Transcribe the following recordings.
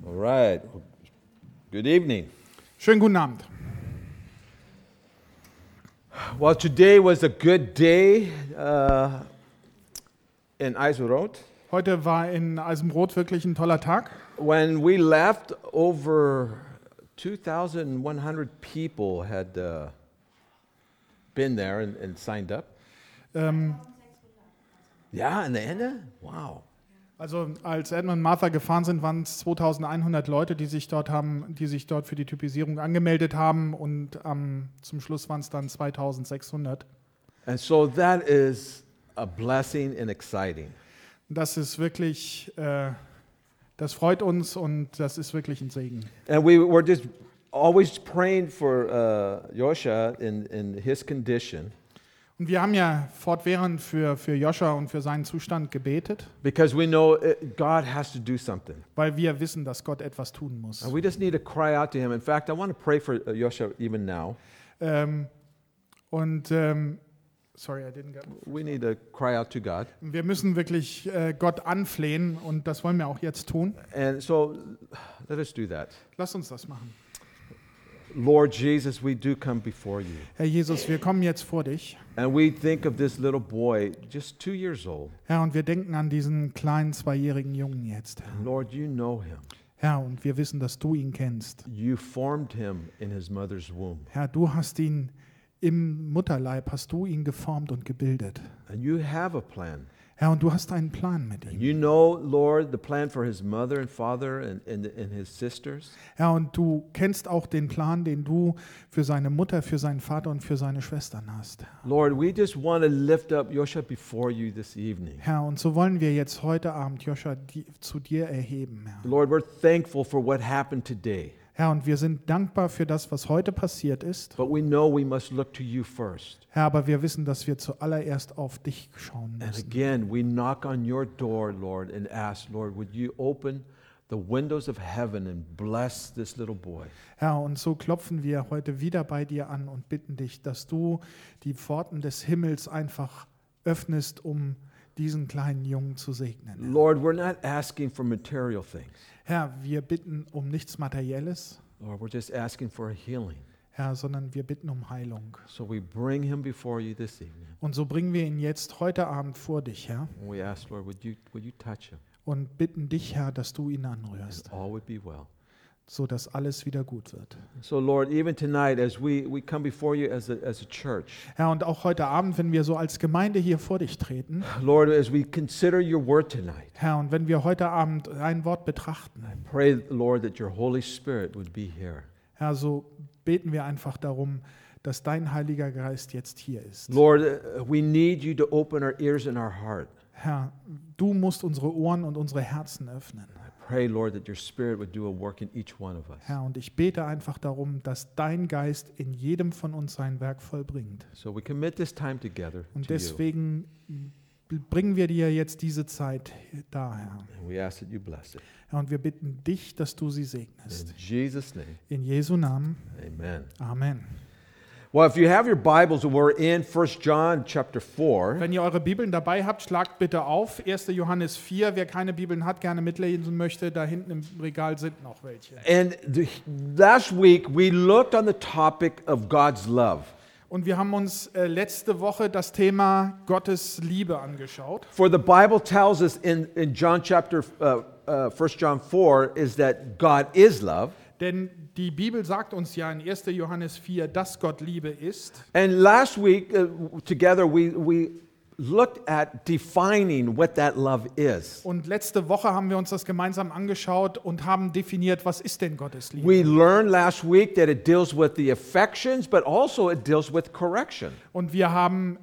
All right. Good evening. Schönen guten Abend. Well, today was a good day in Eisenroth. Heute war in Eisenbrot wirklich ein toller Tag. When we left, over 2,100 people had been there and signed up. Ja, an der Ende? Wow. Also als Edmund und Martha gefahren sind, waren es 2100 Leute, die sich dort für die Typisierung angemeldet haben, und zum Schluss waren es dann 2600. And so that is a blessing and exciting. Das ist wirklich, das freut uns und das ist wirklich ein Segen. And we were just always praying for Joshua in his condition. Und wir haben ja fortwährend für Joshua und für seinen Zustand gebetet, Because we know God has to do something. weil wir wissen, dass Gott etwas tun muss. And we just need to cry out to him. In fact, I want to pray for Joshua even now. Sorry, I didn't get. We need to cry out to God. Wir müssen wirklich Gott anflehen, und das wollen wir auch jetzt tun. And so let us do that. Lass uns das machen. Lord Jesus, we do come before you. Herr Jesus, wir kommen jetzt vor dich. And we think of this little boy, just 2 years old. Herr, und wir denken an diesen kleinen 2-jährigen Jungen jetzt. Lord, you know him. Herr, und wir wissen, dass du ihn kennst. You formed him in his mother's womb. Herr, du hast ihn im Mutterleib, hast du ihn geformt und gebildet. And you have a plan. Herr, und du hast einen Plan mit And ihm. you know, Lord, the plan for his mother and father and his sisters. Herr, und du kennst auch den Plan, den du für seine Mutter, für seinen Vater und für seine Schwestern hast. Lord, we just want to lift up Joshua before you this evening. Herr, und so wollen wir jetzt heute Abend Joshua zu dir erheben, Herr. Lord, we're thankful for what happened today. Herr, und wir sind dankbar für das, was heute passiert ist. But we know we must look to you first. Herr, aber wir wissen, dass wir zuallererst auf dich schauen And müssen. again, we knock on your door, Lord, and ask, Lord, would you open the windows of heaven and bless this little boy? Herr, und so klopfen wir heute wieder bei dir an und bitten dich, dass du die Pforten des Himmels einfach öffnest, um diesen kleinen Jungen zu segnen. Lord, we're not asking for material things. Herr, wir bitten um nichts Materielles, Lord, we're just asking for a healing. Herr, sondern wir bitten um Heilung. So we bring him before you this evening. Und so bringen wir ihn jetzt heute Abend vor dich, Herr, And we ask, Lord, would you touch him? und bitten dich, Herr, dass du ihn anrührst, All would be well. so dass alles wieder gut wird. So, Lord, even tonight as we come before you as a church, Herr, und auch heute Abend, wenn wir so als Gemeinde hier vor dich treten, Lord, as we consider your word tonight, Herr, und wenn wir heute Abend dein Wort betrachten, pray, Lord, that your Holy Spirit would be here. Herr, so beten wir einfach darum, dass dein Heiliger Geist jetzt hier ist. Lord, we need you to open our ears and our heart. Herr, du musst unsere Ohren und unsere Herzen öffnen. I pray, Lord, that your Spirit would do a work in each one of us. Herr, und ich bete einfach darum, dass dein Geist in jedem von uns sein Werk vollbringt. So we commit this time together Und to you. deswegen bringen wir dir jetzt diese Zeit da, Herr. And we ask that you bless it. Herr, und wir bitten dich, dass du sie In segnest. Jesus' name, In Jesu Namen. amen. Amen. Well, if you have your Bibles, we're in 1 John chapter 4. Wenn ihr eure Bibeln dabei habt, schlagt bitte auf. 1. Johannes 4. Wer keine Bibeln hat, gerne mitlesen möchte, da hinten im Regal sind noch welche. And last week, we looked on the topic of God's love. Und wir haben uns letzte Woche das Thema Gottes Liebe angeschaut. For the Bible tells us in John chapter 1 John 4 is that God is love. Denn die Bibel sagt uns ja in 1. Johannes 4, dass Gott Liebe ist. And last week, together, we looked at defining what that love is. Und letzte Woche haben wir uns das gemeinsam angeschaut und haben definiert, was ist denn Gottes Liebe? We learned last week that it deals with the affections, but also it deals with correction. Und wir haben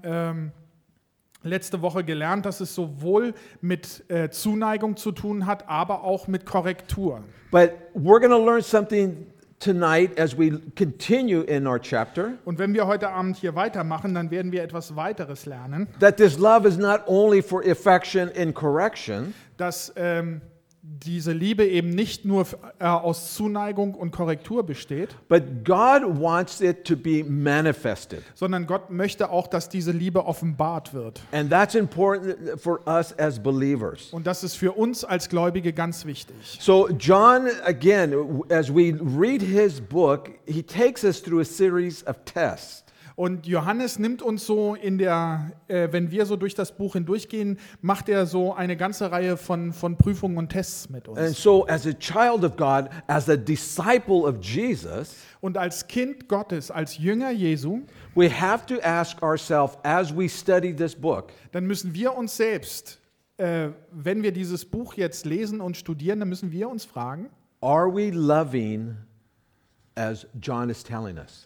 letzte Woche gelernt, dass es sowohl mit Zuneigung zu tun hat, aber auch mit Korrektur. But we're going to learn something tonight as we continue in our chapter. Und wenn wir heute Abend hier weitermachen, dann werden wir etwas weiteres lernen, That this love is not only for affection and correction, dass diese Liebe eben nicht nur aus Zuneigung und Korrektur besteht, but God wants it to be manifested. sondern Gott möchte auch, dass diese Liebe offenbart wird. And that's important for us as believers. Und das ist für uns als Gläubige ganz wichtig. So John, again, as we read his book, he takes us through a series of tests. Und Johannes nimmt uns so wenn wir so durch das Buch hindurchgehen, macht er so eine ganze Reihe von Prüfungen und Tests mit And uns. so as a child of God, as a disciple of Jesus, Und als Kind Gottes, als Jünger Jesu, we have to ask ourselves as we study this book, dann müssen wir uns selbst, wenn wir dieses Buch jetzt lesen und studieren, dann müssen wir uns fragen, are we loving as John is telling us?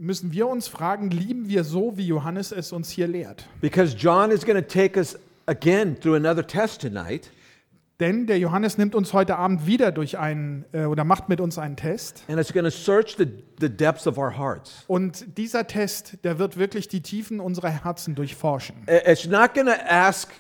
lieben wir so, wie Johannes es uns hier lehrt? Because John is going to take us again through another test tonight. Denn der Johannes nimmt uns heute Abend wieder oder macht mit uns einen Test. And it's going to search the depths of our hearts. Und dieser Test, der wird wirklich die Tiefen unserer Herzen durchforschen. It's not going to ask,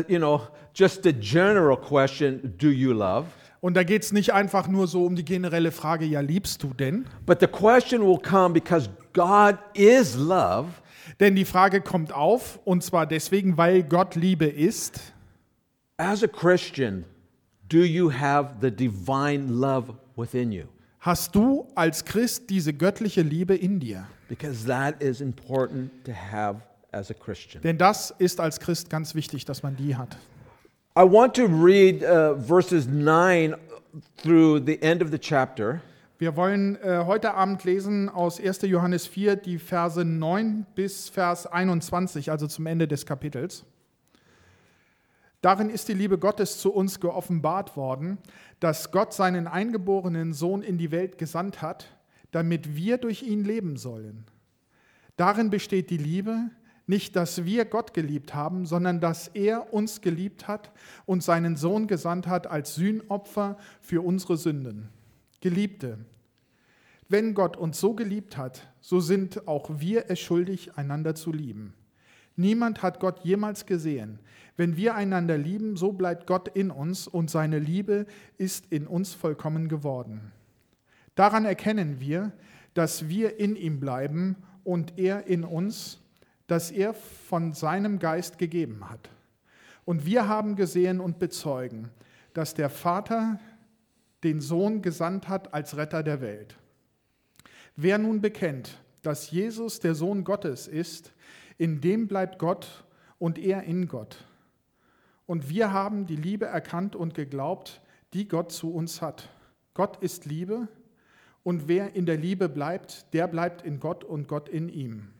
just the general question, do you love? Und da geht es nicht einfach nur so um die generelle Frage, ja, liebst du denn? But the question will come because God is love. Denn die Frage kommt auf, und zwar deswegen, weil Gott Liebe ist. As a Christian, do you have the divine love within you? Hast du als Christ diese göttliche Liebe in dir? Because that is important to have as a Christian. Denn das ist als Christ ganz wichtig, dass man die hat. I want to read verses 9 through the end of the chapter. Wir wollen heute Abend lesen aus 1. Johannes 4 die Verse 9 bis Vers 21, also zum Ende des Kapitels. Darin ist die Liebe Gottes zu uns geoffenbart worden, dass Gott seinen eingeborenen Sohn in die Welt gesandt hat, damit wir durch ihn leben sollen. Darin besteht die Liebe, nicht, dass wir Gott geliebt haben, sondern dass er uns geliebt hat und seinen Sohn gesandt hat als Sühnopfer für unsere Sünden. Geliebte, wenn Gott uns so geliebt hat, so sind auch wir es schuldig, einander zu lieben. Niemand hat Gott jemals gesehen. Wenn wir einander lieben, so bleibt Gott in uns und seine Liebe ist in uns vollkommen geworden. Daran erkennen wir, dass wir in ihm bleiben und er in uns, das er von seinem Geist gegeben hat. Und wir haben gesehen und bezeugen, dass der Vater den Sohn gesandt hat als Retter der Welt. Wer nun bekennt, dass Jesus der Sohn Gottes ist, in dem bleibt Gott und er in Gott. Und wir haben die Liebe erkannt und geglaubt, die Gott zu uns hat. Gott ist Liebe und wer in der Liebe bleibt, der bleibt in Gott und Gott in ihm.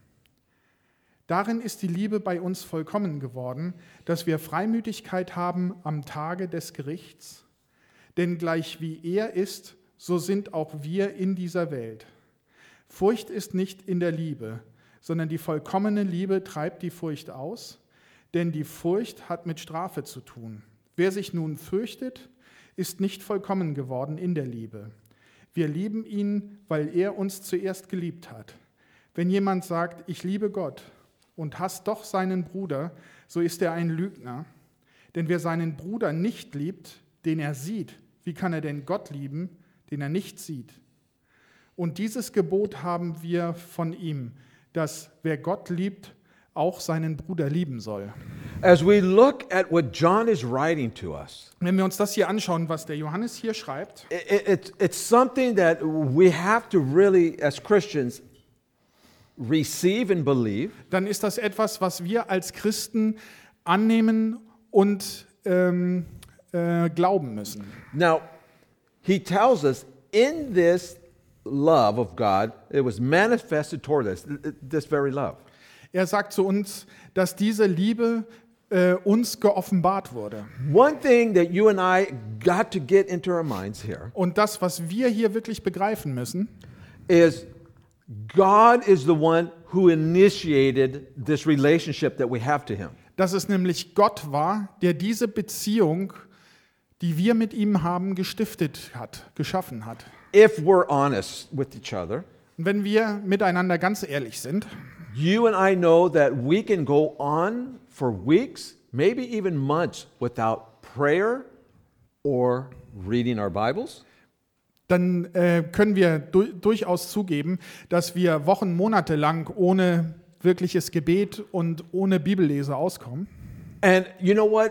Darin ist die Liebe bei uns vollkommen geworden, dass wir Freimütigkeit haben am Tage des Gerichts. Denn gleich wie er ist, so sind auch wir in dieser Welt. Furcht ist nicht in der Liebe, sondern die vollkommene Liebe treibt die Furcht aus, denn die Furcht hat mit Strafe zu tun. Wer sich nun fürchtet, ist nicht vollkommen geworden in der Liebe. Wir lieben ihn, weil er uns zuerst geliebt hat. Wenn jemand sagt, ich liebe Gott, und hasst doch seinen Bruder, so ist er ein Lügner. Denn wer seinen Bruder nicht liebt, den er sieht, wie kann er denn Gott lieben, den er nicht sieht? Und dieses Gebot haben wir von ihm, dass wer Gott liebt, auch seinen Bruder lieben soll. As we look at what John is writing to us, Wenn wir uns das hier anschauen, was der Johannes hier schreibt, it's something that we have to really, as Christians, receive and believe. dann ist das etwas, was wir als Christen annehmen und glauben müssen. Now, he tells us in this love of God, it was manifested toward us, this very love. Er sagt zu uns, dass diese Liebe uns geoffenbart wurde. One thing that you and I got to get into our minds here Und das, was wir hier wirklich begreifen müssen, is God is the one who initiated this relationship that we have to him. dass es nämlich Gott war, der diese Beziehung, die wir mit ihm haben, gestiftet hat, geschaffen hat. If we're honest with each other, Und wenn wir miteinander ganz ehrlich sind, you and I know that we can go on for weeks, maybe even months, without prayer or reading our Bibles, dann können wir durchaus zugeben, dass wir Wochen, Monate lang ohne wirkliches Gebet und ohne Bibellese auskommen. and you know what?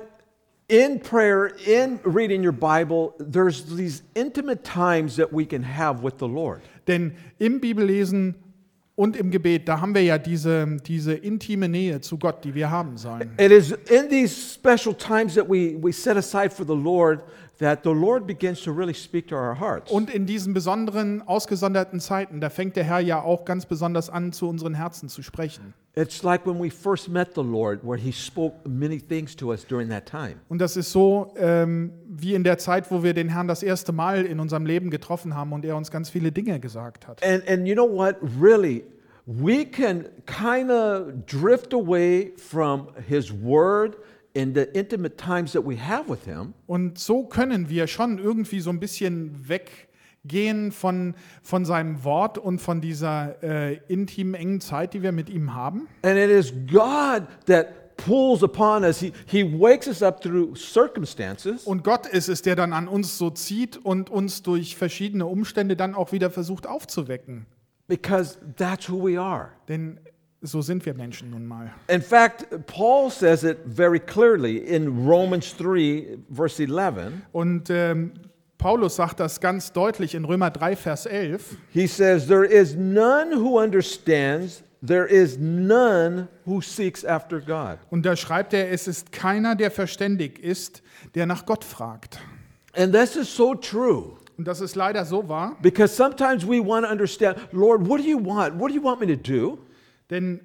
In prayer, in reading your Bible, there's these intimate times that we can have with the Lord. Denn im Bibellesen und im Gebet, da haben wir ja diese intime Nähe zu Gott, die wir haben sollen. It is in these special times that we set aside for the Lord that the Lord begins to really speak to our hearts. Und in diesen besonderen, ausgesonderten Zeiten, da fängt der Herr ja auch ganz besonders an, zu unseren Herzen zu sprechen. It's like when we first met the Lord, where He spoke many things to us during that time. Und das ist so wie in der Zeit, wo wir den Herrn das erste Mal in unserem Leben getroffen haben und er uns ganz viele Dinge gesagt hat. And you know what? Really, we can kind of drift away from His Word in the intimate times that we have with Him. Und so können wir schon irgendwie so ein bisschen weggehen von seinem Wort und von dieser intimen, engen Zeit, die wir mit ihm haben. And it is God that pulls upon us. He wakes us up through circumstances. Und Gott ist es, der dann an uns so zieht und uns durch verschiedene Umstände dann auch wieder versucht aufzuwecken. Because that's who we are. Denn so sind wir Menschen nun mal. In fact, Paul says it very clearly in Romans 3, verse 11. Und Paulus sagt das ganz deutlich in Römer 3, Vers 11. He says, there is none who understands, there is none who seeks after God. Und da schreibt er, es ist keiner, der verständig ist, der nach Gott fragt. And this is so true. Und das ist leider so wahr, Because sometimes we want to understand, Lord, what do you want? What do you want me to do? denn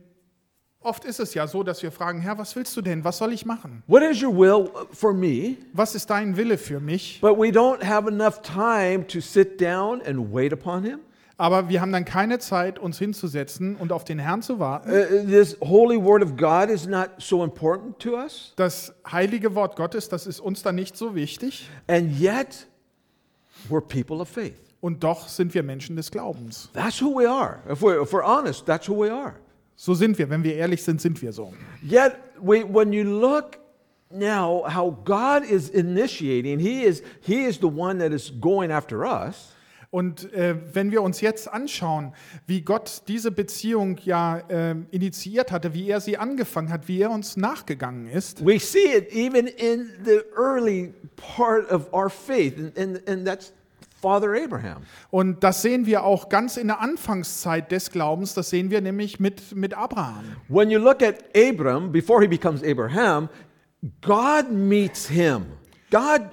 oft ist es ja so, dass wir fragen, Herr, was willst du denn? Was soll ich machen? What is your will for me? Was ist dein Wille für mich? But we don't have enough time to sit down and wait upon Him. Aber wir haben dann keine Zeit, uns hinzusetzen und auf den Herrn zu warten. This holy word of God is not so important to us. Das heilige Wort Gottes, das ist uns dann nicht so wichtig. And yet, we're people of faith. Und doch sind wir Menschen des Glaubens. That's who we are. If we're honest, that's who we are. So sind wir. Wenn wir ehrlich sind, sind wir so. Yet, when you look now how God is initiating, He is the one that is going after us. Und wenn wir uns jetzt anschauen, wie Gott diese Beziehung ja initiiert hatte, wie er sie angefangen hat, wie er uns nachgegangen ist, We see it even in the early part of our faith, and that's Father Abraham. und das sehen wir auch ganz in der Anfangszeit des Glaubens, das sehen wir nämlich mit Abraham. When you look at Abram, before he becomes Abraham, God meets him. God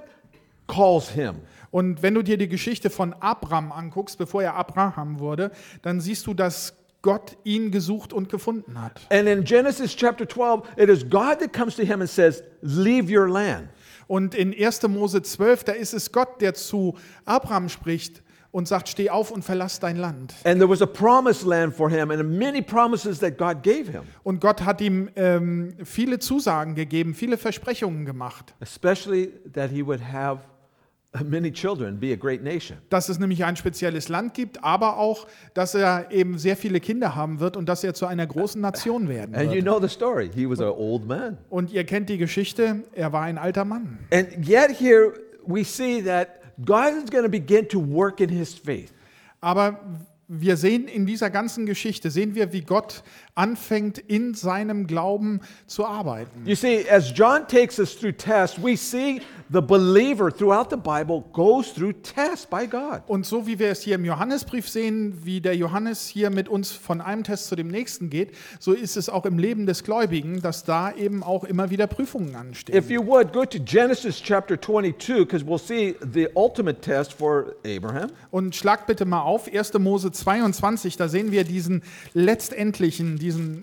calls him. Und wenn du dir die Geschichte von Abraham anguckst, bevor er Abraham wurde, dann siehst du, dass Gott ihn gesucht und gefunden hat. And in Genesis chapter 12, it is God that comes to him and says, leave your land. Und in 1. Mose 12, da ist es Gott, der zu Abraham spricht und sagt, steh auf und verlass dein Land. And there was a promised land for him and many promises that God gave him, Und Gott hat ihm viele Zusagen gegeben, viele Versprechungen gemacht. especially that he would have many children, be a great nation. Dass es nämlich ein spezielles Land gibt, aber auch, dass er eben sehr viele Kinder haben wird und dass er zu einer großen Nation werden And you wird. know the story. He was an old man. Und ihr kennt die Geschichte, er war ein alter Mann. And yet here we see that God is going to begin to work in his faith. Aber wir sehen in dieser ganzen Geschichte, sehen wir, wie Gott anfängt, in seinem Glauben zu arbeiten. You see, as John takes us through tests, we see the believer throughout the Bible goes through tests by God. Und so wie wir es hier im Johannesbrief sehen, wie der Johannes hier mit uns von einem Test zu dem nächsten geht, so ist es auch im Leben des Gläubigen, dass da eben auch immer wieder Prüfungen anstehen. If you would, go to Genesis chapter 22, because we'll see the ultimate test for Abraham. Und schlag bitte mal auf, 1. Mose 22, da sehen wir diesen letztendlichen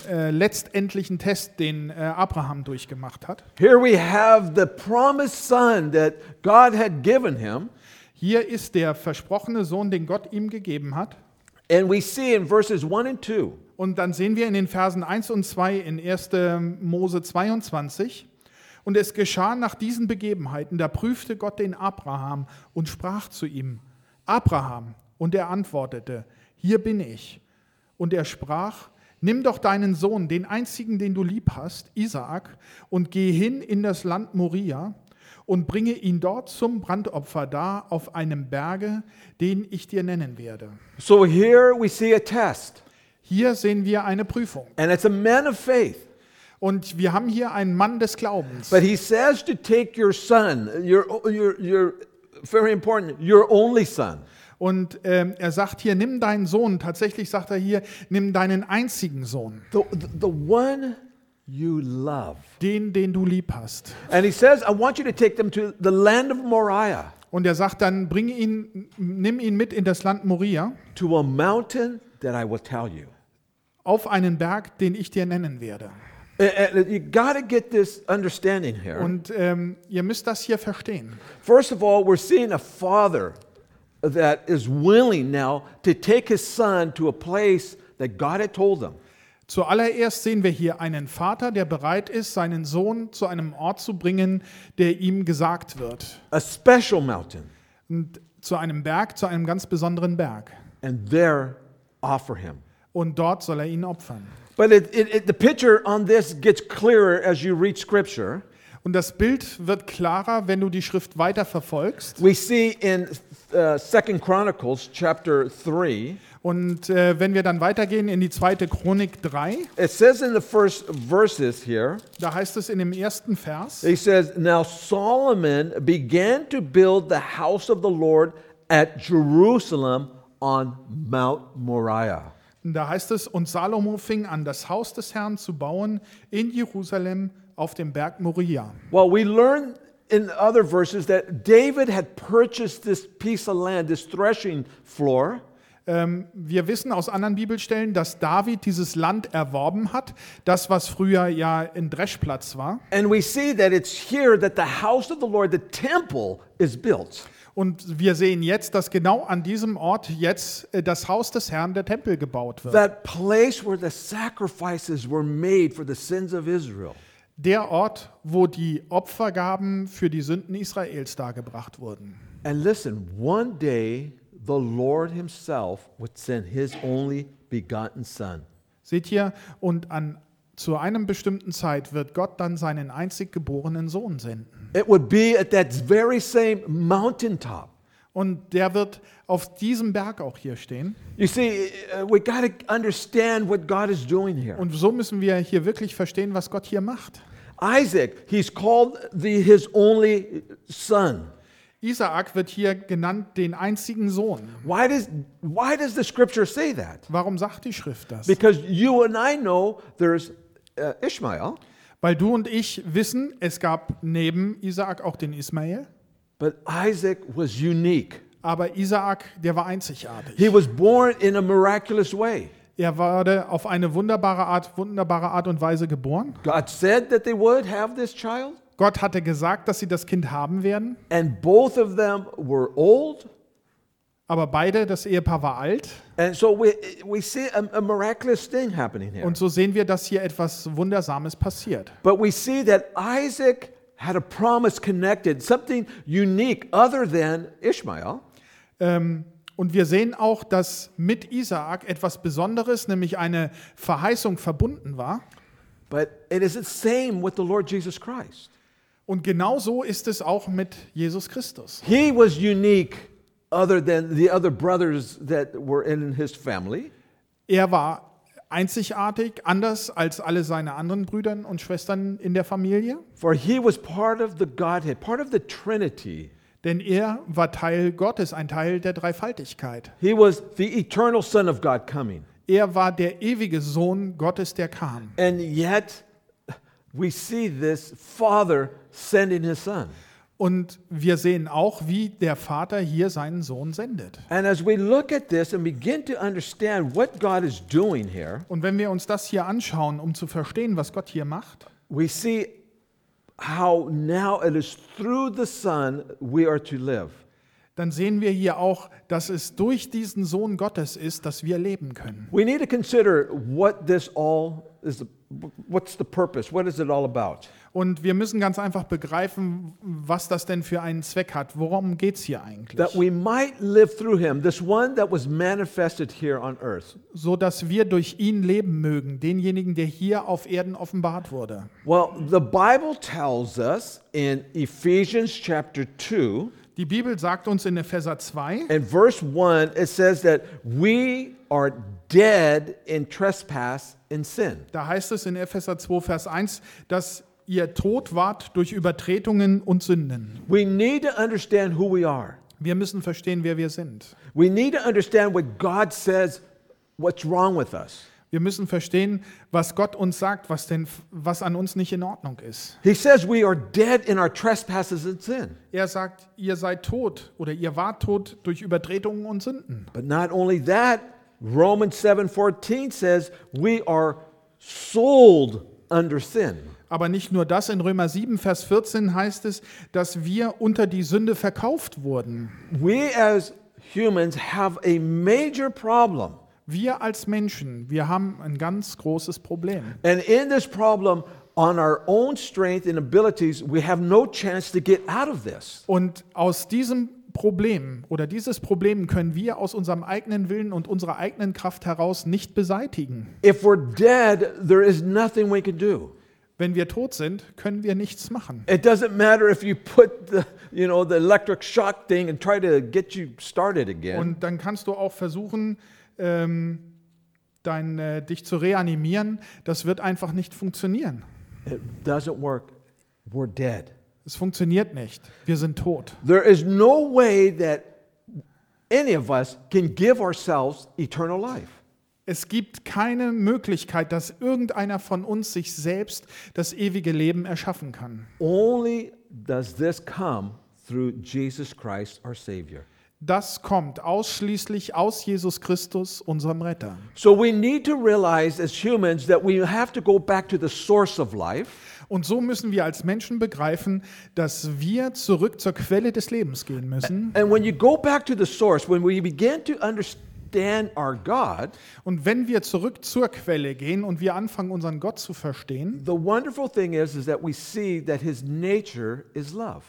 Test, den Abraham durchgemacht hat. Here we have the promised son that God had given him. Hier ist der versprochene Sohn, den Gott ihm gegeben hat. And we see in verses 1 and 2, Und dann sehen wir in den Versen 1 und 2 in 1. Mose 22, und es geschah nach diesen Begebenheiten, da prüfte Gott den Abraham und sprach zu ihm, Abraham, und er antwortete, hier bin ich. Und er sprach, nimm doch deinen Sohn, den einzigen, den du lieb hast, Isaak, und geh hin in das Land Moria und bringe ihn dort zum Brandopfer dar auf einem Berge, den ich dir nennen werde. So here we see a test, Hier sehen wir eine Prüfung. and it's a man of faith. Und wir haben hier einen Mann des Glaubens. But he says to take your son, your very important, your only son. Und er sagt hier, nimm deinen Sohn. Tatsächlich sagt er hier, nimm deinen einzigen Sohn. The one you love. Den du lieb hast. And he says, I want you to take them to the land of Moriah, Und er sagt dann, nimm ihn mit in das Land Moria, to a mountain that I will tell you. auf einen Berg, den ich dir nennen werde. And you got to get this understanding here. Und ihr müsst das hier verstehen. First of all, we're seeing a father that is willing now to take his son to a place that God had told them. Zuallererst sehen wir hier einen Vater, der bereit ist, seinen Sohn zu einem Ort zu bringen, der ihm gesagt wird. A special mountain. Und zu einem Berg, zu einem ganz besonderen Berg. And there offer him. Und dort soll er ihn opfern. But the picture on this gets clearer as you read Scripture. Und das Bild wird klarer, wenn du die Schrift weiter verfolgst. We see in 2 Chronicles chapter 3, Und wenn wir dann weitergehen in die 2. Chronik 3, it says in the first verses here, da heißt es in dem ersten Vers, he says, Now Solomon began to build the house of the Lord at Jerusalem on Mount Moriah. und da heißt es, und Salomo fing an, das Haus des Herrn zu bauen in Jerusalem auf dem Berg Moria. Well, we learn in other verses that David had purchased this piece of land, this threshing floor, Wir wissen aus anderen Bibelstellen, dass David dieses Land erworben hat, das, was früher ja ein Dreschplatz war. and we see that it's here that the house of the Lord, the temple, is built. Und wir sehen jetzt, dass genau an diesem Ort jetzt das Haus des Herrn, der Tempel, gebaut wird. That place where the sacrifices were made for the sins of Israel. Der Ort, wo die Opfergaben für die Sünden Israels dargebracht wurden. And listen, one day the Lord himself would send his only begotten son. Seht ihr, und zu einem bestimmten Zeit wird Gott dann seinen einzig geborenen Sohn senden. It would be at that very same mountaintop. Und der wird auf diesem Berg auch hier stehen. You see, we got to understand what God is doing here. Und so müssen wir hier wirklich verstehen, was Gott hier macht. Isaac, he's called his only son. Isaak wird hier genannt den einzigen Sohn. Why does the scripture say that? Warum sagt die Schrift das? Because you and I know there's Ishmael, Weil du und ich wissen, es gab neben Isaak auch den Ismael. but Isaac was unique. Aber Isaak, der war einzigartig. He was born in a miraculous way. Er wurde auf eine wunderbare Art und Weise geboren. God said that they would have this child, Gott hatte gesagt, dass sie das Kind haben werden. and both of them were old. Aber das Ehepaar war alt. And so we see a miraculous thing happening here. Und so sehen wir, dass hier etwas Wundersames passiert. But we see that Isaac had a promise connected, something unique other than Ishmael. Und wir sehen auch, dass mit Isaak etwas Besonderes, nämlich eine Verheißung verbunden war. But it is the same with the Lord Jesus Christ. Und genauso ist es auch mit Jesus Christus. He was unique other than the other brothers that were in his family. Er war einzigartig, anders als alle seine anderen Brüder und Schwestern in der Familie. For he was part of the Godhead, part of the Trinity. Denn er war Teil Gottes, ein Teil der Dreifaltigkeit. He was the eternal Son of God coming. Er war der ewige Sohn Gottes, der kam. And yet, we see this Father sending his Son. Und wir sehen auch, wie der Vater hier seinen Sohn sendet. And as we look at this and begin to understand what God is doing here, Und wenn wir uns das hier anschauen, um zu verstehen, was Gott hier macht, we see how now it is through the Son we are to live. dann sehen wir hier auch, dass es durch diesen Sohn Gottes ist, dass wir leben können. We need to consider what this all what's the purpose? What is it all about? Und wir müssen ganz einfach begreifen, was das denn für einen Zweck hat. Worum geht es hier eigentlich? That we might live through him, this one that was manifested here on earth. So dass wir durch ihn leben mögen, denjenigen, der hier auf Erden offenbart wurde. Well, the Bible tells us in Ephesians chapter 2, Die Bibel sagt uns in Epheser 2, in verse 1, it says that we are dead in trespass and sin. da heißt es in Epheser 2, Vers 1, dass ihr tot wart durch Übertretungen und Sünden. We need to understand who we are. Wir müssen verstehen, wer wir sind. We need to understand what God says, what's wrong with us. Wir müssen verstehen, was Gott uns sagt, was an uns nicht in Ordnung ist. He says we are dead in our trespasses and sin. Er sagt, ihr seid tot oder ihr wart tot durch Übertretungen und Sünden. But not only that, Romans 7:14 says we are sold under sin. Aber nicht nur das, in Römer 7, Vers 14 heißt es, dass wir unter die Sünde verkauft wurden. We as humans have a major problem. Wir als Menschen, wir haben ein ganz großes Problem. And in this problem, on our own strength and abilities, we have no chance to get out of this. Und aus diesem Problem oder dieses Problem können wir aus unserem eigenen Willen und unserer eigenen Kraft heraus nicht beseitigen. If we're dead, there is nothing we can do. Wenn wir tot sind, können wir nichts machen. It doesn't matter if you put the electric shock thing and try to get you started again. Und dann kannst du auch versuchen, dich zu reanimieren. Das wird einfach nicht funktionieren. It doesn't work. We're dead. Es funktioniert nicht. Wir sind tot. There is no way that any of us can give ourselves eternal life. Es gibt keine Möglichkeit, dass irgendeiner von uns sich selbst das ewige Leben erschaffen kann. Only does this come through Jesus Christ, our Savior. Das kommt ausschließlich aus Jesus Christus, unserem Retter. So we need to realize as humans that we have to go back to the source of life. Und so müssen wir als Menschen begreifen, dass wir zurück zur Quelle des Lebens gehen müssen. And when you go back to the source, when we begin to understand our God, Und wenn wir zurück zur Quelle gehen und wir anfangen, unseren Gott zu verstehen, the wonderful thing is that we see that his nature is love.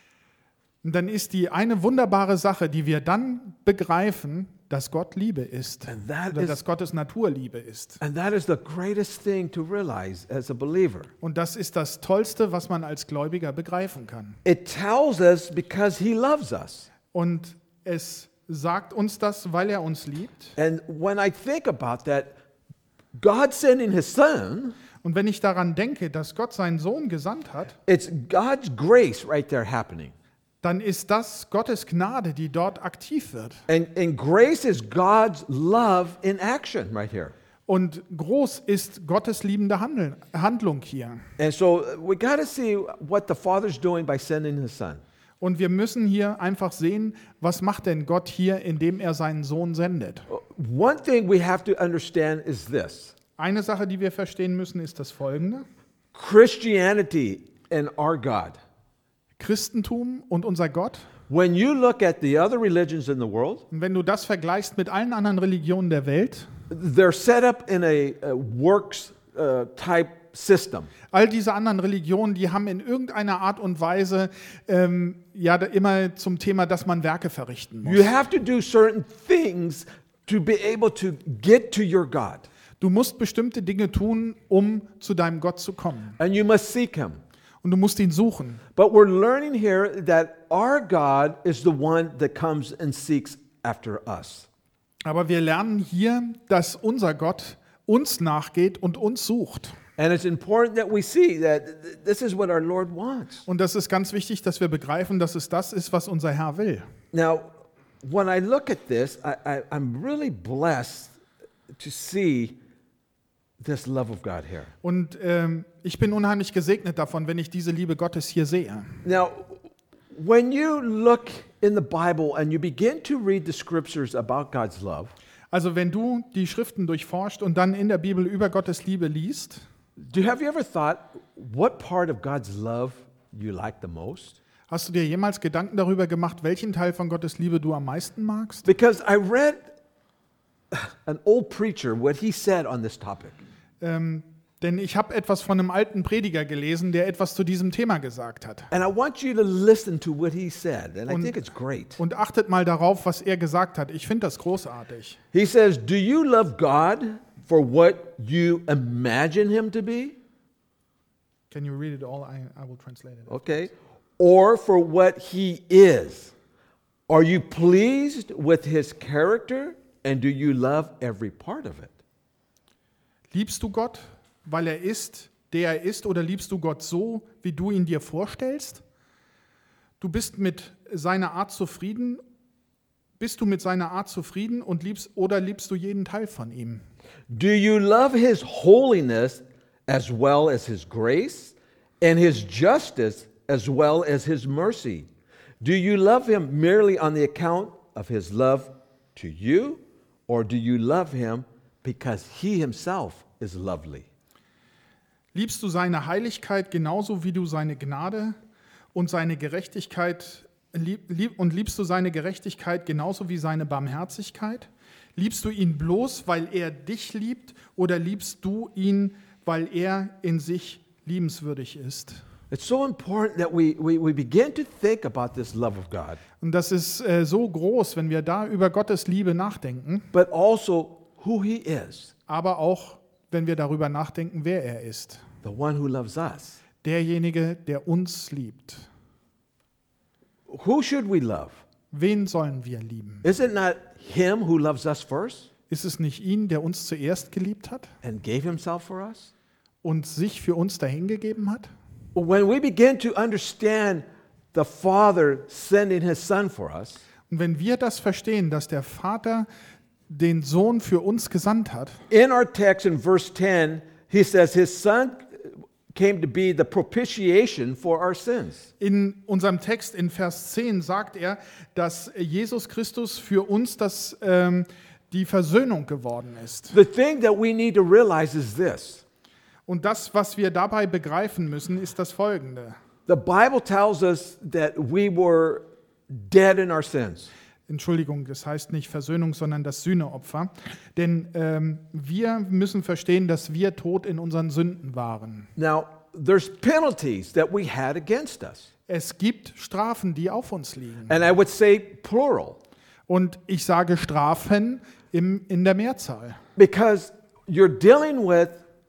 dann ist die eine wunderbare Sache, die wir dann begreifen, dass Gott Liebe ist. And that Oder is dass Gottes Natur Liebe ist. And that is the greatest thing to realize as a believer. Und das ist das Tollste, was man als Gläubiger begreifen kann. It tells us because he loves us. Und es sagt uns das, weil er uns liebt. And when I think about that, God sending his son, Und wenn ich daran denke, dass Gott seinen Sohn gesandt hat, it's God's grace right there happening. dann ist das Gottes Gnade, die dort aktiv wird. And grace is God's love in action right here. Und groß ist Gottes liebende Handlung hier. And so we got to see what the Father's doing by sending his son. Und wir müssen hier einfach sehen, was macht denn Gott hier, indem er seinen Sohn sendet. One thing we have to understand is this. Eine Sache, die wir verstehen müssen, ist das Folgende. Christianity and our God. Christentum und unser Gott. When you look at the other religions in the world, Und wenn du das vergleichst mit allen anderen Religionen der Welt, they're set up in a works type system. all diese anderen Religionen, die haben in irgendeiner Art und Weise immer zum Thema, dass man Werke verrichten muss. You have to do certain things to be able to get to your God. Du musst bestimmte Dinge tun, um zu deinem Gott zu kommen. And you must seek him. Und du musst ihn suchen. But we're learning here that our God is the one that comes and seeks after us. Aber wir lernen hier, dass unser Gott uns nachgeht und uns sucht. And it's important that we see that this is what our Lord wants. Und das ist ganz wichtig, dass wir begreifen, dass es das ist, was unser Herr will. Now, when I look at this, I'm really blessed to see this love of God here. Und ich bin unheimlich gesegnet davon, wenn ich diese Liebe Gottes hier sehe. Now, when you look in the Bible and you begin to read the scriptures about God's love, Also wenn du die Schriften durchforscht und dann in der Bibel über Gottes Liebe liest, have you ever thought what part of God's love you like the most? hast du dir jemals Gedanken darüber gemacht, welchen Teil von Gottes Liebe du am meisten magst? Because I read an old preacher, what he said on this topic. Denn ich habe etwas von einem alten Prediger gelesen, der etwas zu diesem Thema gesagt hat. And I want you to listen to what he said, and I think it's great. Und achtet mal darauf, was er gesagt hat. Ich finde das großartig. He says, "Do you love God for what you imagine him to be?" Can you read it all? I will translate it. Okay. "Or for what he is? Are you pleased with his character, and do you love every part of it?" Liebst du Gott, weil er ist, der er ist, oder liebst du Gott so, wie du ihn dir vorstellst? Du bist mit seiner Art zufrieden? Bist du mit seiner Art zufrieden und liebst du jeden Teil von ihm? Do you love his holiness as well as his grace, and his justice as well as his mercy? Do you love him merely on the account of his love to you, or do you love him because he himself is lovely? Liebst du seine Heiligkeit genauso wie du seine Gnade und seine Gerechtigkeit liebst du seine Gerechtigkeit genauso wie seine Barmherzigkeit? Liebst du ihn bloß, weil er dich liebt, oder liebst du ihn, weil er in sich liebenswürdig ist? It's so important that we begin to think about this love of God, Und das ist so groß, wenn wir da über Gottes Liebe nachdenken, but also who he is, aber auch, wenn wir darüber nachdenken, wer er ist. the one who loves us. Derjenige, der uns liebt. Who should we love? Wen sollen wir lieben? Is it not him who loves us first Ist es nicht ihn, der uns zuerst geliebt hat and gave himself for us? und sich für uns dahingegeben hat? When we begin to understand the Father sending his Son for us, Und wenn wir das verstehen, dass der Vater den Sohn für uns gesandt hat, in our text in verse 10, he says his Son came to be the propitiation for our sins. in unserem Text in Vers 10 sagt er, dass Jesus Christus für uns die Versöhnung geworden ist. The thing that we need to realize is this. Und das, was wir dabei begreifen müssen, ist das Folgende. The Bible tells us that we were dead in our sins. Entschuldigung, das heißt nicht Versöhnung, sondern das Sühneopfer. Denn wir müssen verstehen, dass wir tot in unseren Sünden waren. Now, there's penalties that we had against us. Es gibt Strafen, die auf uns liegen. And I would say plural, Und ich sage Strafen in der Mehrzahl. because you're dealing with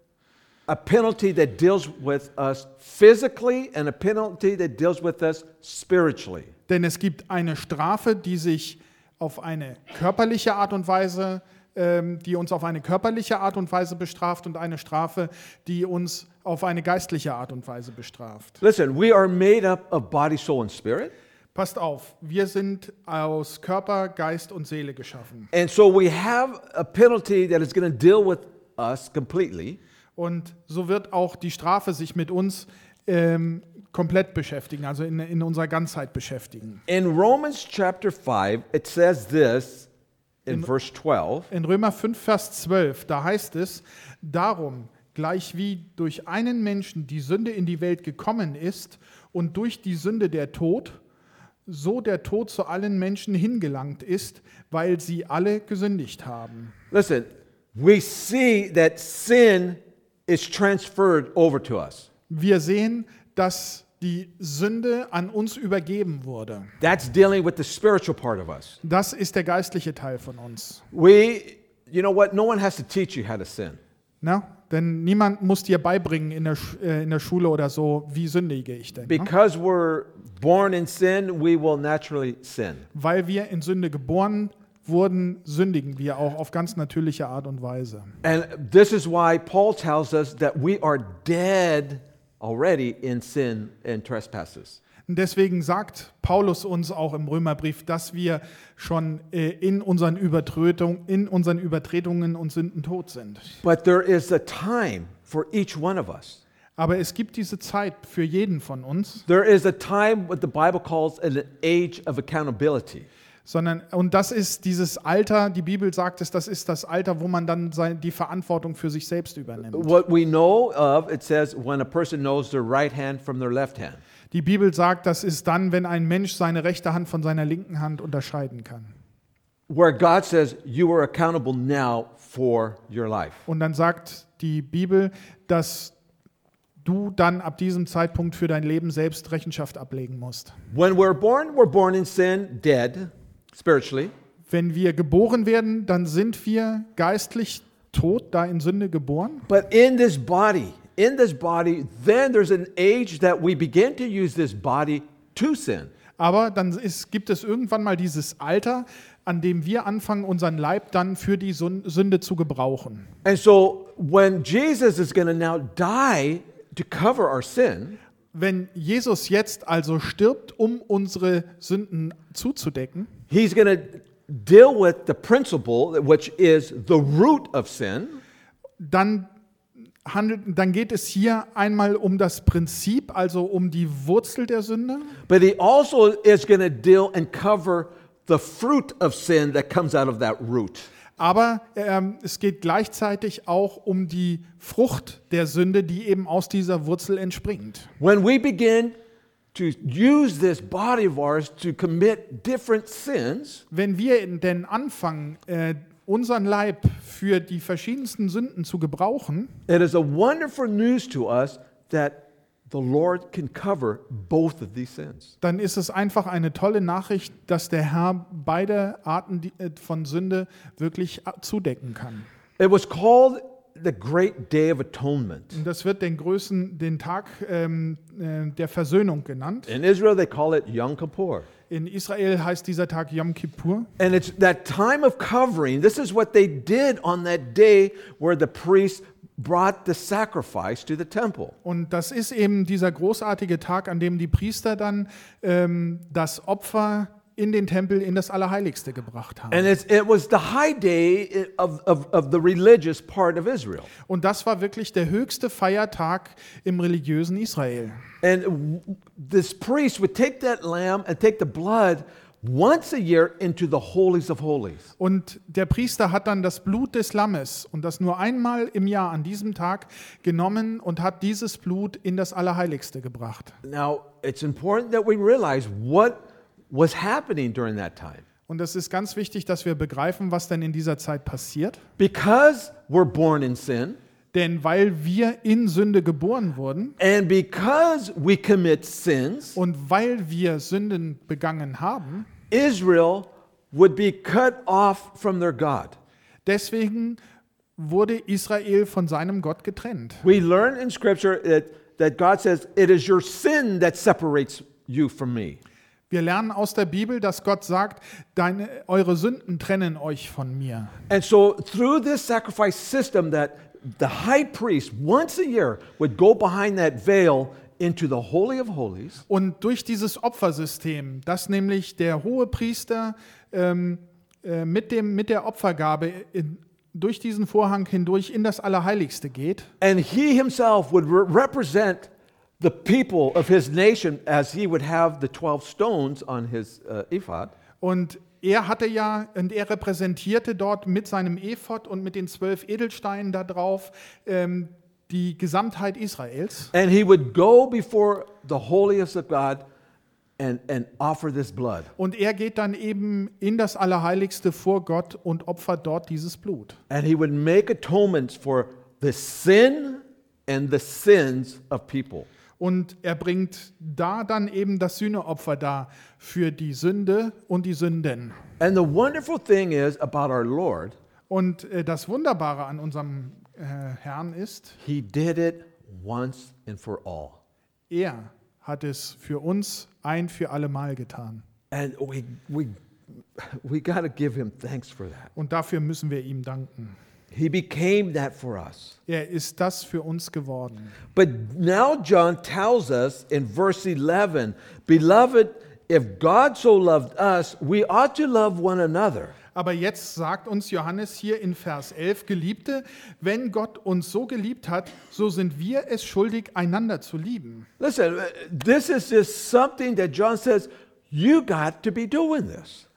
a penalty that deals with us physically and a penalty that deals with us spiritually. Denn es gibt eine Strafe, die sich auf eine körperliche Art und Weise, die uns auf eine körperliche Art und Weise bestraft, und eine Strafe, die uns auf eine geistliche Art und Weise bestraft. Listen, we are made up of body, soul, and spirit. Passt auf, wir sind aus Körper, Geist und Seele geschaffen. And so we have a penalty that is going to deal with us completely. Und so wird auch die Strafe sich mit uns komplett beschäftigen, also in unserer Ganzheit beschäftigen. In Romans chapter 5, it says this in verse 12. In Römer 5, Vers 12, da heißt es, darum, gleich wie durch einen Menschen die Sünde in die Welt gekommen ist und durch die Sünde der Tod, so der Tod zu allen Menschen hingelangt ist, weil sie alle gesündigt haben. Listen, we see that sin is transferred over to us. Wir sehen, dass die Sünde an uns übergeben wurde. That's dealing with the spiritual part of us. Das ist der geistliche Teil von uns. You know what? No one has to teach you how to sin. Na? Denn niemand muss dir beibringen in der Schule oder so, wie sündige ich denn. Ne? Because we're born in sin, we will naturally sin. Weil wir in Sünde geboren wurden, sündigen wir auch auf ganz natürliche Art und Weise. And this is why Paul tells us that we are dead already in sin and trespasses. Und deswegen sagt Paulus uns auch im Römerbrief, dass wir schon in unseren Übertretungen und Sünden tot sind. But there is a time for each one of us. Aber es gibt diese Zeit für jeden von uns, There is a time what the Bible calls an age of accountability. und das ist dieses Alter, die Bibel sagt es, das ist das Alter, wo man dann die Verantwortung für sich selbst übernimmt. What we know of, it says when a person knows their right hand from their left hand. Die Bibel sagt, das ist dann, wenn ein Mensch seine rechte Hand von seiner linken Hand unterscheiden kann. where God says you are accountable now for your life. Und dann sagt die Bibel, dass du dann ab diesem Zeitpunkt für dein Leben selbst Rechenschaft ablegen musst. When we're born in sin, dead spiritually. Wenn wir geboren werden, dann sind wir geistlich tot, da in Sünde geboren. But in this body, then there's an age that we begin to use this body to sin. Aber dann gibt es irgendwann mal dieses Alter, an dem wir anfangen, unseren Leib dann für die Sünde zu gebrauchen. And so when Jesus is going to now die to cover our sin, Wenn Jesus jetzt also stirbt, um unsere Sünden zuzudecken, he's going to deal with the principle, which is the root of sin. dann geht es hier einmal um das Prinzip, also um die Wurzel der Sünde. But he also is going to deal and cover the fruit of sin that comes out of that root. Aber es geht gleichzeitig auch um die Frucht der Sünde, die eben aus dieser Wurzel entspringt. When we begin to use this body of ours to commit different sins, Wenn wir denn anfangen, unseren Leib für die verschiedensten Sünden zu gebrauchen, it is a wonderful news to us that the Lord can cover both of these sins. dann ist es einfach eine tolle Nachricht, dass der Herr beide Arten von Sünde wirklich zudecken kann. It was called the Great Day of Atonement. Und das wird den Tag der Versöhnung genannt. In Israel, they call it Yom Kippur. In Israel heißt dieser Tag Yom Kippur. And it's that time of covering. This is what they did on that day where the priest brought the sacrifice to the temple. Und das ist eben dieser großartige Tag, an dem die Priester dann das Opfer in den Tempel, in das Allerheiligste gebracht haben. And it was the high day of the religious part of Israel. Und das war wirklich der höchste Feiertag im religiösen Israel. And this priest would take that lamb and take the blood once a year into the holies of holies. Und der Priester hat dann das Blut des Lammes und das nur einmal im Jahr an diesem Tag genommen und hat dieses Blut in das Allerheiligste gebracht. Now, it's important that we realize what was happening during that time. Und es ist ganz wichtig, dass wir begreifen, was denn in dieser Zeit passiert. Because we're born in sin, Denn weil wir in Sünde geboren wurden and because we commit sins, und weil wir Sünden begangen haben, Israel would be cut off from their God. deswegen wurde Israel von seinem Gott getrennt. We learn in Scripture that God says, it is your sin that separates you from me. Wir lernen aus der Bibel, dass Gott sagt, eure Sünden trennen euch von mir. And so through this sacrifice system that the high priest once a year would go behind that veil into the Holy of Holies, Und durch dieses Opfersystem, das nämlich der Hohepriester mit der Opfergabe durch diesen Vorhang hindurch in das Allerheiligste geht, and he himself would represent the people of his nation as he would have the 12 stones on his ephod. und er repräsentierte dort mit seinem Ephod und mit den 12 Edelsteinen da drauf die Gesamtheit Israels. And he would go before the holiest of God and offer this blood. Und er geht dann eben in das Allerheiligste vor Gott und opfert dort dieses Blut. And he would make atonements for the sin and the sins of people. Und er bringt da dann eben das Sühneopfer dar für die Sünde und die Sünden. And the wonderful thing is about our Lord, Und das Wunderbare an unserem Herrn ist, he did it once and for all. er hat es für uns ein für alle Mal getan. And we got to give him thanks for that. Und dafür müssen wir ihm danken. He became that for us. Er ist das für uns geworden. But now John tells us in verse 11, Beloved, if God so loved us, we ought to love one another. Aber jetzt sagt uns Johannes hier in Vers 11, Geliebte, wenn Gott uns so geliebt hat, so sind wir es schuldig, einander zu lieben. Listen, this is just something that John says, you got to be doing this.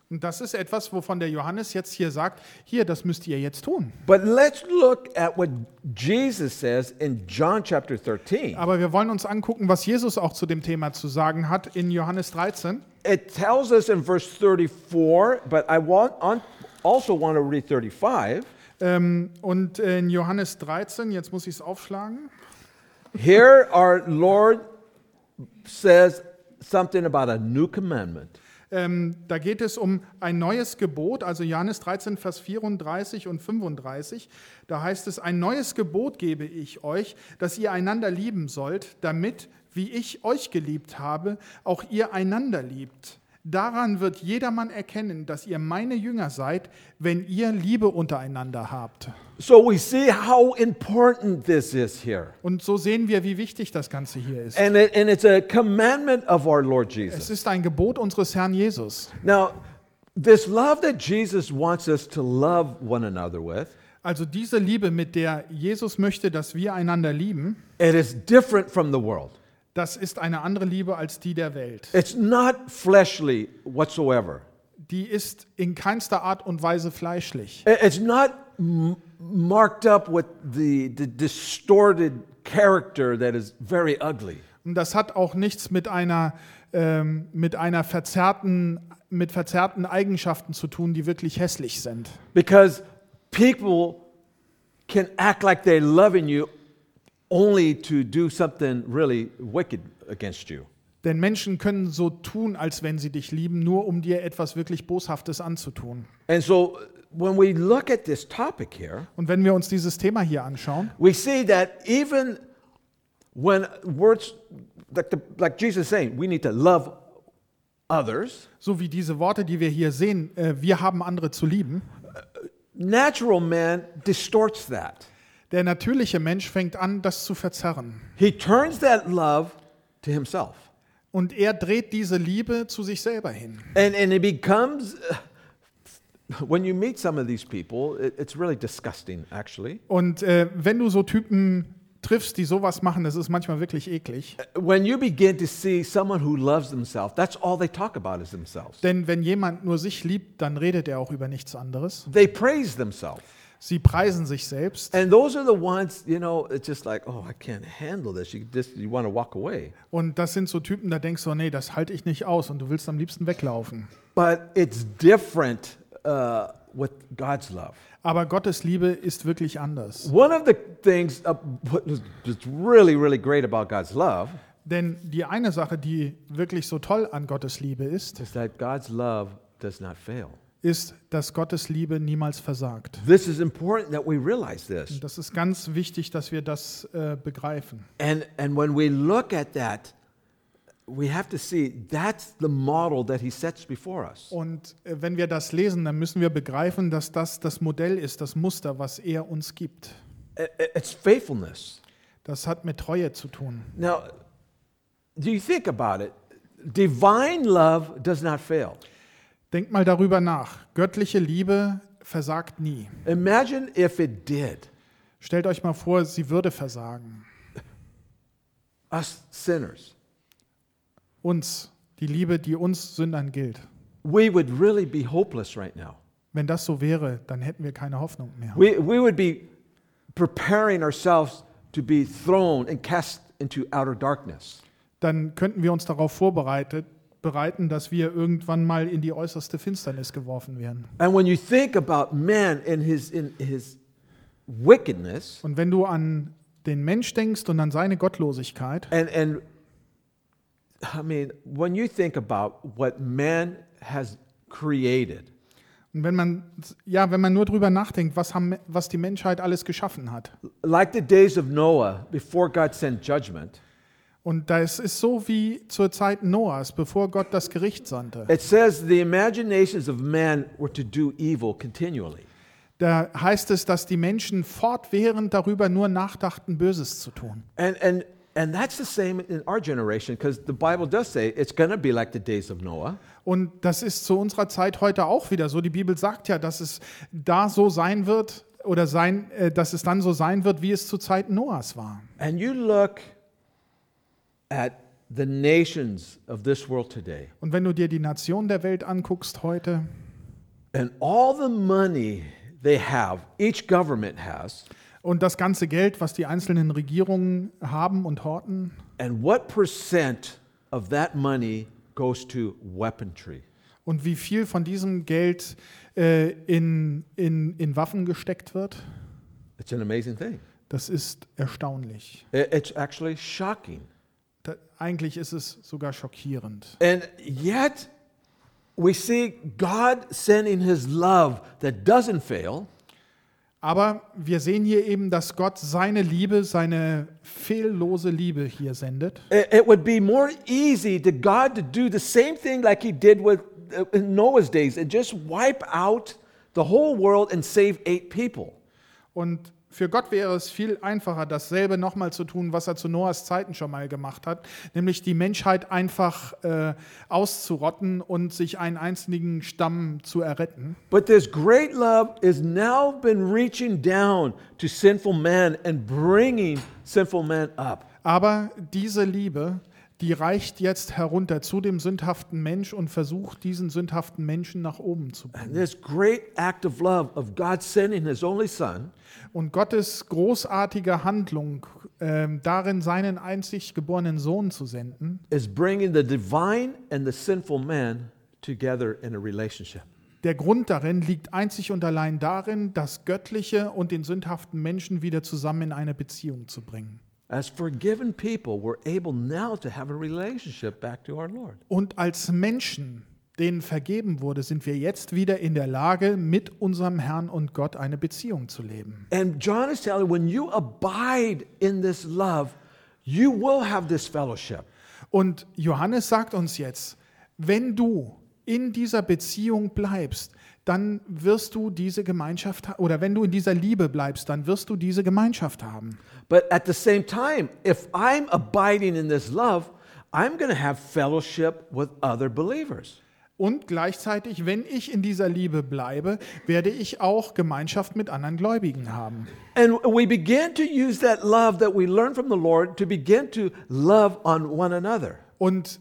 Und das ist etwas, wovon der Johannes jetzt hier sagt, hier, das müsst ihr jetzt tun. But let's look at what Jesus says in John chapter 13. Aber wir wollen uns angucken, was Jesus auch zu dem Thema zu sagen hat in Johannes 13. It tells us in verse 34, but also want to read 35. Und in Johannes 13, jetzt muss ich es aufschlagen. Here our Lord says something about a new commandment. Da geht es um ein neues Gebot, also Johannes 13, Vers 34 und 35. Da heißt es, ein neues Gebot gebe ich euch, dass ihr einander lieben sollt, damit, wie ich euch geliebt habe, auch ihr einander liebt. Daran wird jedermann erkennen, dass ihr meine Jünger seid, wenn ihr Liebe untereinander habt. So we see how important this is here. Und so sehen wir, wie wichtig das Ganze hier ist. And it's a commandment of our Lord Es Jesus. ist ein Gebot unseres Herrn Jesus. Now, this love that Jesus wants us to love one another with, Also diese Liebe, mit der Jesus möchte, dass wir einander lieben, it is different from the world. das ist eine andere Liebe als die der Welt. It's not fleshly whatsoever. Die ist in keinster Art und Weise fleischlich. It's not marked up with the distorted character that is very ugly. Und das hat auch nichts mit verzerrten Eigenschaften zu tun, die wirklich hässlich sind. Because people can act like they're loving you only to do something really wicked against you. Denn Menschen können so tun, als wenn sie dich lieben, nur um dir etwas wirklich Boshaftes anzutun. And so when we look at this topic here, Und wenn wir uns dieses Thema hier anschauen, we see that even when words like Jesus is saying, we need to love others, so wie diese Worte, die wir hier sehen, wir haben andere zu lieben, natural man distorts that. der natürliche Mensch fängt an, das zu verzerren. He turns that love to himself. Und er dreht diese Liebe zu sich selber hin. And it becomes, when you meet some of these people, it's really disgusting, actually. Und wenn du so Typen triffst, die sowas machen, das ist manchmal wirklich eklig. When you begin to see someone who loves themselves, that's all they talk about is themselves. Denn wenn jemand nur sich liebt, dann redet er auch über nichts anderes. They praise themselves. Sie preisen sich selbst. And those are the ones, it's just like, oh, I can't handle this. You want to walk away. Und das sind so Typen, da denkst du, nee, das halte ich nicht aus und du willst am liebsten weglaufen. But it's different with God's love. Aber Gottes Liebe ist wirklich anders. One of the things that's really, really great about God's love Denn die eine Sache, die wirklich so toll an Gottes Liebe ist, is that God's love does not fail. ist, dass Gottes Liebe niemals versagt. This is important that we realize this. Und das ist ganz wichtig, dass wir das begreifen. And when we look at that, we have to see that's the model that he sets before us. Und wenn wir das lesen, dann müssen wir begreifen, dass das das Modell ist, das Muster, was er uns gibt. It's faithfulness. Das hat mit Treue zu tun. Now, do you think about it? Divine love does not fail. Denkt mal darüber nach. Göttliche Liebe versagt nie. Imagine if it did. Stellt euch mal vor, sie würde versagen. Us sinners. Uns, die Liebe, die uns Sündern gilt. We would really be hopeless right now. Wenn das so wäre, dann hätten wir keine Hoffnung mehr. We would be preparing ourselves to be thrown and cast into outer darkness. Dann könnten wir uns darauf vorbereiten, dass wir irgendwann mal in die äußerste Finsternis geworfen werden. And when you think about man in his wickedness, Und wenn du an den Mensch denkst und an seine Gottlosigkeit, and I mean, when you think about what man has created, und wenn man nur drüber nachdenkt, was die Menschheit alles geschaffen hat. like the days of Noah before God sent judgment, Und das ist so wie zur Zeit Noahs, bevor Gott das Gericht sandte. it says the imaginations of man were to do evil continually. Da heißt es, dass die Menschen fortwährend darüber nur nachdachten, Böses zu tun. And that's the same in our generation, because the Bible does say it's going to be like the days of Noah. Und das ist zu unserer Zeit heute auch wieder so. Die Bibel sagt ja, dass es da so sein wird dass es dann so sein wird, wie es zu Zeiten Noahs war. And you look at the nations of this world today, Und wenn du dir die Nationen der Welt anguckst heute and all the money they have, each government has, und das ganze Geld, was die einzelnen Regierungen haben und horten, and what percent of that money goes to weaponry? und wie viel von diesem Geld in Waffen gesteckt wird, It's an amazing thing. das ist erstaunlich. It's actually shocking. Eigentlich ist es sogar schockierend. And yet, we see God sending His love that doesn't fail. Aber wir sehen hier eben, dass Gott seine Liebe, seine fehllose Liebe hier sendet. It would be more easy to God to do the same thing like He did with in Noah's days and just wipe out the whole world and save 8 people. Und für Gott wäre es viel einfacher, dasselbe nochmal zu tun, was er zu Noahs Zeiten schon mal gemacht hat, nämlich die Menschheit einfach auszurotten und sich einen einzigen Stamm zu erretten. But this great love is now been reaching down to sinful man and bringing sinful man up. Aber diese Liebe, die reicht jetzt herunter zu dem sündhaften Mensch und versucht, diesen sündhaften Menschen nach oben zu bringen. And this great act of love of God sending His only Son Und Gottes großartige Handlung darin, seinen einzig geborenen Sohn zu senden, is bringing the divine and the sinful man together in a relationship. der Grund darin liegt einzig und allein darin, das Göttliche und den sündhaften Menschen wieder zusammen in eine Beziehung zu bringen. As forgiven people, we're able now to have a relationship back to our Lord. Und als Menschen, denen vergeben wurde, sind wir jetzt wieder in der Lage, mit unserem Herrn und Gott eine Beziehung zu leben. And John is telling, when you abide in this love, you will have this fellowship. Und Johannes sagt uns jetzt, wenn du in dieser Beziehung bleibst, dann wirst du diese Gemeinschaft oder wenn du in dieser Liebe bleibst, dann wirst du diese Gemeinschaft haben. But at the same time, if I'm abiding in this love, I'm going to have fellowship with other believers. Und gleichzeitig, wenn ich in dieser Liebe bleibe, werde ich auch Gemeinschaft mit anderen Gläubigen haben. And we begin to use that love that we learn from the Lord to begin to love on one another. Und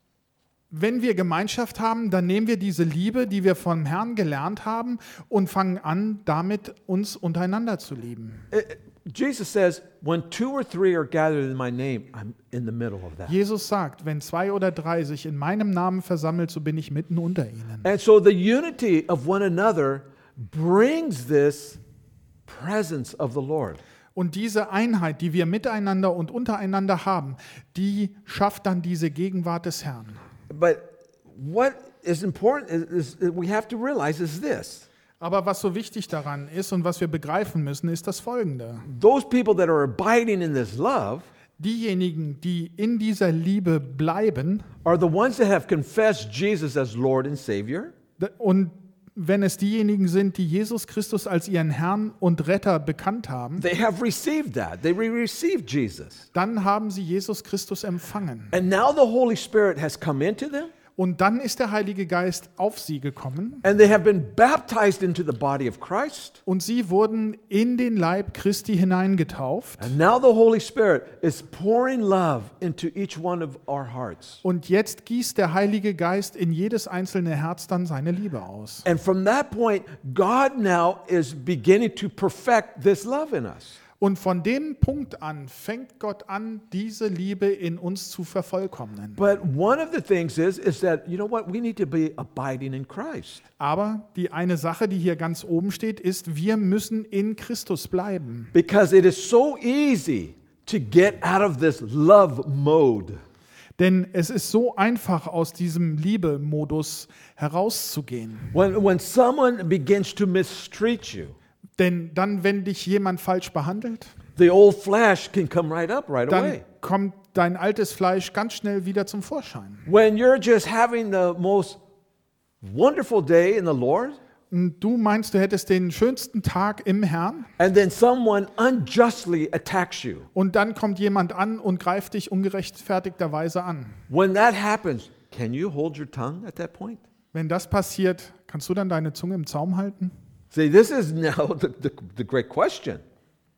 wenn wir Gemeinschaft haben, dann nehmen wir diese Liebe, die wir vom Herrn gelernt haben, und fangen an, damit uns untereinander zu lieben. Jesus says, when 2 or 3 are gathered in my name, I'm in the middle of that. Jesus sagt, wenn 2 oder 3 sich in meinem Namen versammelt, so bin ich mitten unter ihnen. And so the unity of one another brings this presence of the Lord. Und diese Einheit, die wir miteinander und untereinander haben, die schafft dann diese Gegenwart des Herrn. But what is important is we have to realize is this. Aber was so wichtig daran ist und was wir begreifen müssen, ist das Folgende. Those people that are abiding in this love Diejenigen, die in dieser Liebe bleiben, are the ones that have confessed Jesus as Lord and Savior. und wenn es diejenigen sind, die Jesus Christus als ihren Herrn und Retter bekannt haben, They have received that. They received Jesus. dann haben sie Jesus Christus empfangen. And now the Holy Spirit has come into them. Und dann ist der Heilige Geist auf sie gekommen And they have been baptized into the body of Christ. und sie wurden in den Leib Christi hineingetauft. And now the Holy Spirit is pouring love into each one of our hearts. Und jetzt gießt der Heilige Geist in jedes einzelne Herz dann seine Liebe aus. And from that point, God now is beginning to perfect this love in us. Und von dem Punkt an fängt Gott an, diese Liebe in uns zu vervollkommnen. But one of the things is that, you know what, we need to be abiding in Christ. Aber die eine Sache, die hier ganz oben steht, ist, wir müssen in Christus bleiben. Because it is so easy to get out of this love mode. Denn es ist so einfach, aus diesem Liebe-Modus herauszugehen. When someone begins to mistreat you, Denn dann, wenn dich jemand falsch behandelt, the old flesh can come right up right dann away. kommt dein altes Fleisch ganz schnell wieder zum Vorschein. When you're just having the most wonderful day in the Lord, Und du meinst, du hättest den schönsten Tag im Herrn and then someone unjustly attacks you. und dann kommt jemand an und greift dich ungerechtfertigterweise an. When that happens, can you hold your tongue at that point? Wenn das passiert, kannst du dann deine Zunge im Zaum halten? See, this is now the great question.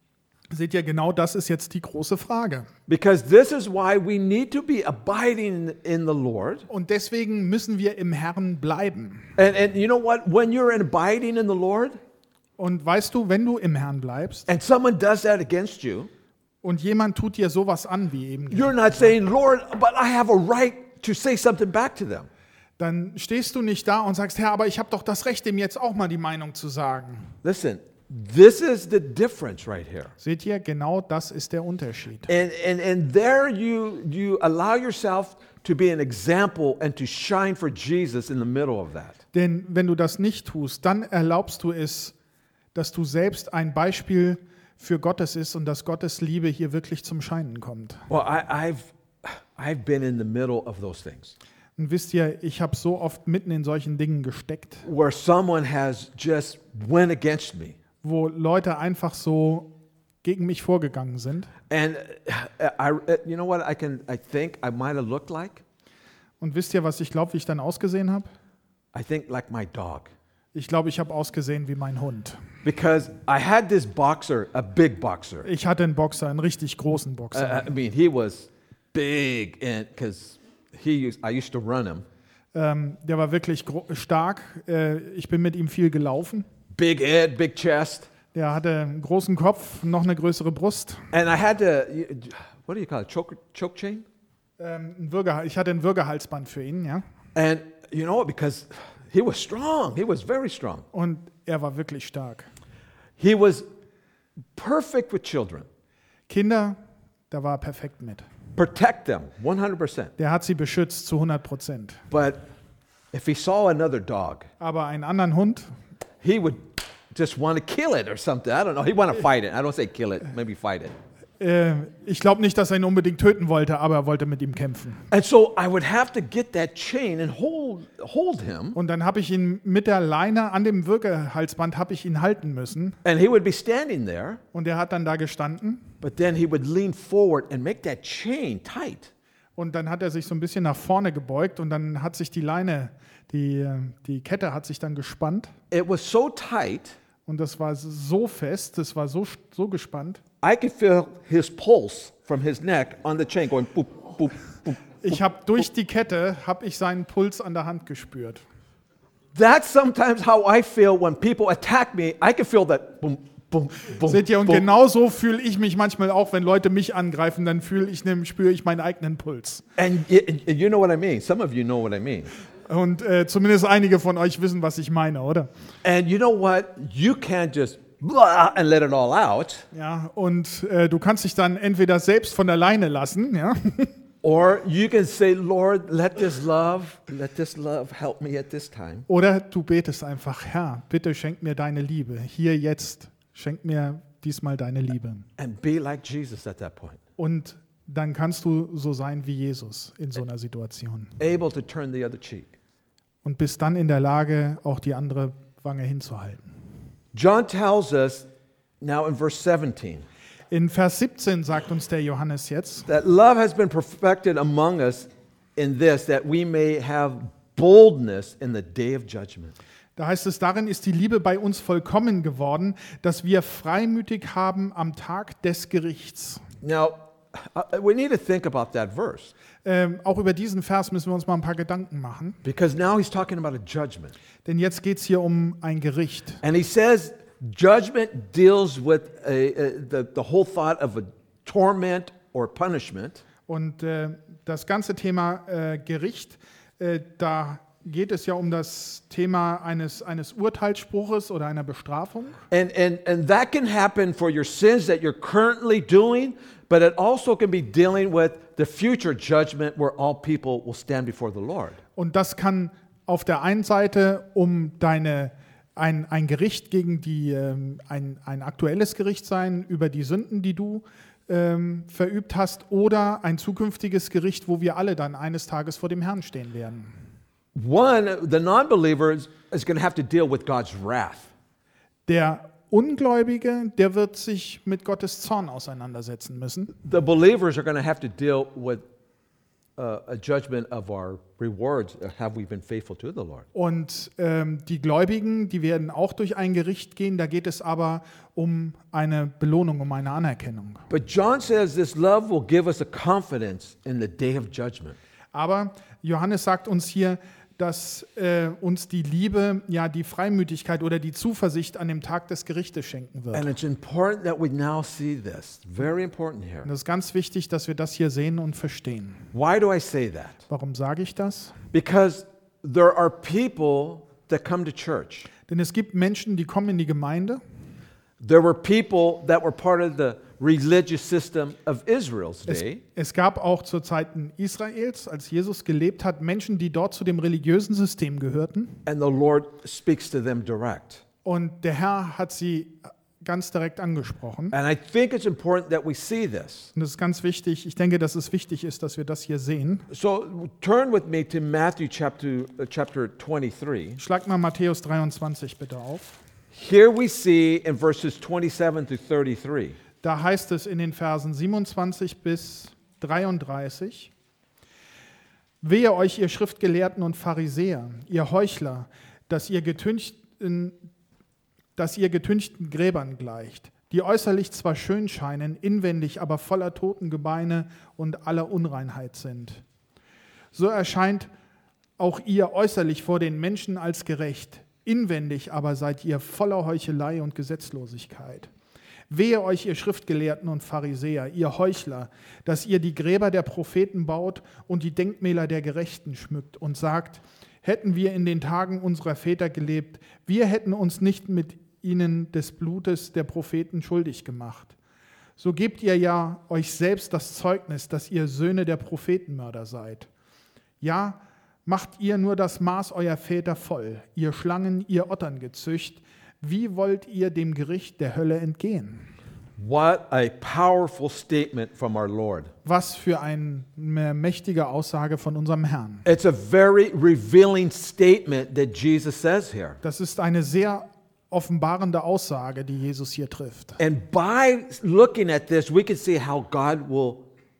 Seht ihr, genau das ist jetzt die große Frage. Because this is why we need to be abiding in the Lord. Und deswegen müssen wir im Herrn bleiben. And you know what? When you're abiding in the Lord Und weißt du, wenn du im Herrn bleibst and someone does that against you, und jemand tut dir sowas an, wie eben, you're not saying, Lord, but I have a right to say something back to them. dann stehst du nicht da und sagst, Herr, aber ich habe doch das Recht, ihm jetzt auch mal die Meinung zu sagen. Listen, this is the difference right here. Seht ihr, genau das ist der Unterschied. And there you allow yourself to be an example and to shine for Jesus in the middle of that. Denn wenn du das nicht tust, dann erlaubst du es, dass du selbst ein Beispiel für Gottes ist und dass Gottes Liebe hier wirklich zum Scheinen kommt. Well, I've been in the middle of those things Und wisst ihr, ich habe so oft mitten in solchen Dingen gesteckt, where someone has just went against me. wo Leute einfach so gegen mich vorgegangen sind. And you know what I think I might have looked like? Und wisst ihr, was ich glaube, wie ich dann ausgesehen habe? I think like my dog. Ich glaube, ich habe ausgesehen wie mein Hund. Because I had this boxer, a big boxer. Ich hatte einen Boxer, einen richtig großen Boxer. I mean, he was big, and because I used to run him. Der war wirklich stark. Ich bin mit ihm viel gelaufen. Big head, big chest, Der hatte einen großen Kopf, noch eine größere Brust. and I had to. What do you call it? Choke chain. Ich hatte ein Würgehalsband für ihn, ja. And you know what? Because he was strong. He was very strong. Und er war wirklich stark. He was perfect with children. Kinder, da war er perfekt mit. Protect them 100%. Der hat sie beschützt zu 100%. But if he saw another dog, Aber einen anderen Hund, he would just want to kill it or something. I don't know. He'd want to fight it. I don't say kill it, maybe fight it. ich glaube nicht, dass er ihn unbedingt töten wollte, aber er wollte mit ihm kämpfen. And so I would have to get that chain and hold him, Und dann habe ich ihn mit der Leine an dem Würgehalsband habe ich ihn halten müssen. and he would be standing there, Und er hat dann da gestanden. but then he would lean forward and make that chain tight. Und dann hat er sich so ein bisschen nach vorne gebeugt und dann hat sich die Leine, die Kette hat sich dann gespannt. It was so tight, Und das war so fest, das war so gespannt. I could feel his pulse from his neck on the chain going boop, boop, boop. Ich habe durch die Kette, habe ich seinen Puls an der Hand gespürt. That's sometimes how I feel when people attack me. I can feel that boom, boom, boom. Seht ihr, und boom. genauso fühle ich mich manchmal auch, wenn Leute mich angreifen, dann spüre ich meinen eigenen Puls. And you know what I mean. Some of you know what I mean. Und zumindest einige von euch wissen, was ich meine, oder? And you know what? You can't just blah and let it all out. Ja, und du kannst dich dann entweder selbst von der Leine lassen, ja, Or you can say, Lord, let this love help me at this time. oder du betest einfach, Herr, bitte schenk mir deine Liebe. Hier jetzt, schenk mir diesmal deine Liebe. And be like Jesus at that point. Und dann kannst du so sein wie Jesus in so einer Situation. Able to turn the other cheek. Und bist dann in der Lage, auch die andere Wange hinzuhalten. John tells us now in verse 17 In Vers 17 sagt uns der Johannes jetzt, that love has been perfected among us in this, that we may have boldness in the day of judgment. da heißt es, darin ist die Liebe bei uns vollkommen geworden, dass wir freimütig haben am Tag des Gerichts. Now, we need to think about that verse Auch über diesen Vers müssen wir uns mal ein paar Gedanken machen, because now he's talking about a judgment. denn jetzt geht es hier um ein Gericht. And he says judgment deals with the whole thought of a torment or punishment. Und das ganze Thema Gericht, da geht es ja um das Thema eines Urteilsspruches oder einer Bestrafung. And that can happen for your sins that you're currently doing, but it also can be dealing with the future judgment where all people will stand before the Lord. Und das kann auf der einen Seite um ein Gericht gegen ein aktuelles Gericht sein über die Sünden, die du verübt hast, oder ein zukünftiges Gericht, wo wir alle dann eines Tages vor dem Herrn stehen werden. One, the non-believer is going to have to deal with God's wrath. Der Ungläubige, der wird sich mit Gottes Zorn auseinandersetzen müssen. The believers are going to have to deal with a judgment of our rewards. Have we been faithful to the Lord? Und die Gläubigen, die werden auch durch ein Gericht gehen. Da geht es aber um eine Belohnung, um eine Anerkennung. But John says this love will give us a confidence in the day of judgment. Aber Johannes sagt uns hier, dass uns die Liebe, ja die Freimütigkeit oder die Zuversicht an dem Tag des Gerichtes schenken wird. And it's important that we now see this. Very important here. Und es ist ganz wichtig, dass wir das hier sehen und verstehen. Why do I say that? Warum sage ich das? Because there are people that come to church. Denn es gibt Menschen, die kommen in die Gemeinde. There were people that were part of the religious system of Israel's day. Es gab auch zu Zeiten Israels, als Jesus gelebt hat, Menschen, die dort zu dem religiösen System gehörten. And the Lord speaks to them direct. Und der Herr hat sie ganz direkt angesprochen. And I think it's important that we see this. Und das ist ganz wichtig. Ich denke, dass es wichtig ist, dass wir das hier sehen. So turn with me to Matthew chapter 23. Schlag mal Matthäus 23 bitte auf. Here we see in verses 27 to 33. Da heißt es in den Versen 27 bis 33: Wehe euch, ihr Schriftgelehrten und Pharisäer, ihr Heuchler, dass ihr getünchten Gräbern gleicht, die äußerlich zwar schön scheinen, inwendig aber voller Totengebeine und aller Unreinheit sind. So erscheint auch ihr äußerlich vor den Menschen als gerecht, inwendig aber seid ihr voller Heuchelei und Gesetzlosigkeit. Wehe euch, ihr Schriftgelehrten und Pharisäer, ihr Heuchler, dass ihr die Gräber der Propheten baut und die Denkmäler der Gerechten schmückt und sagt, hätten wir in den Tagen unserer Väter gelebt, wir hätten uns nicht mit ihnen des Blutes der Propheten schuldig gemacht. So gebt ihr ja euch selbst das Zeugnis, dass ihr Söhne der Prophetenmörder seid. Ja, macht ihr nur das Maß eurer Väter voll, ihr Schlangen, ihr Otterngezücht. Wie wollt ihr dem Gericht der Hölle entgehen? What a powerful statement from our Lord. Was für eine mächtige Aussage von unserem Herrn. It's a very revealing statement that Jesus says here. Das ist eine sehr offenbarende Aussage, die Jesus hier trifft. And by looking at this, we can see how God will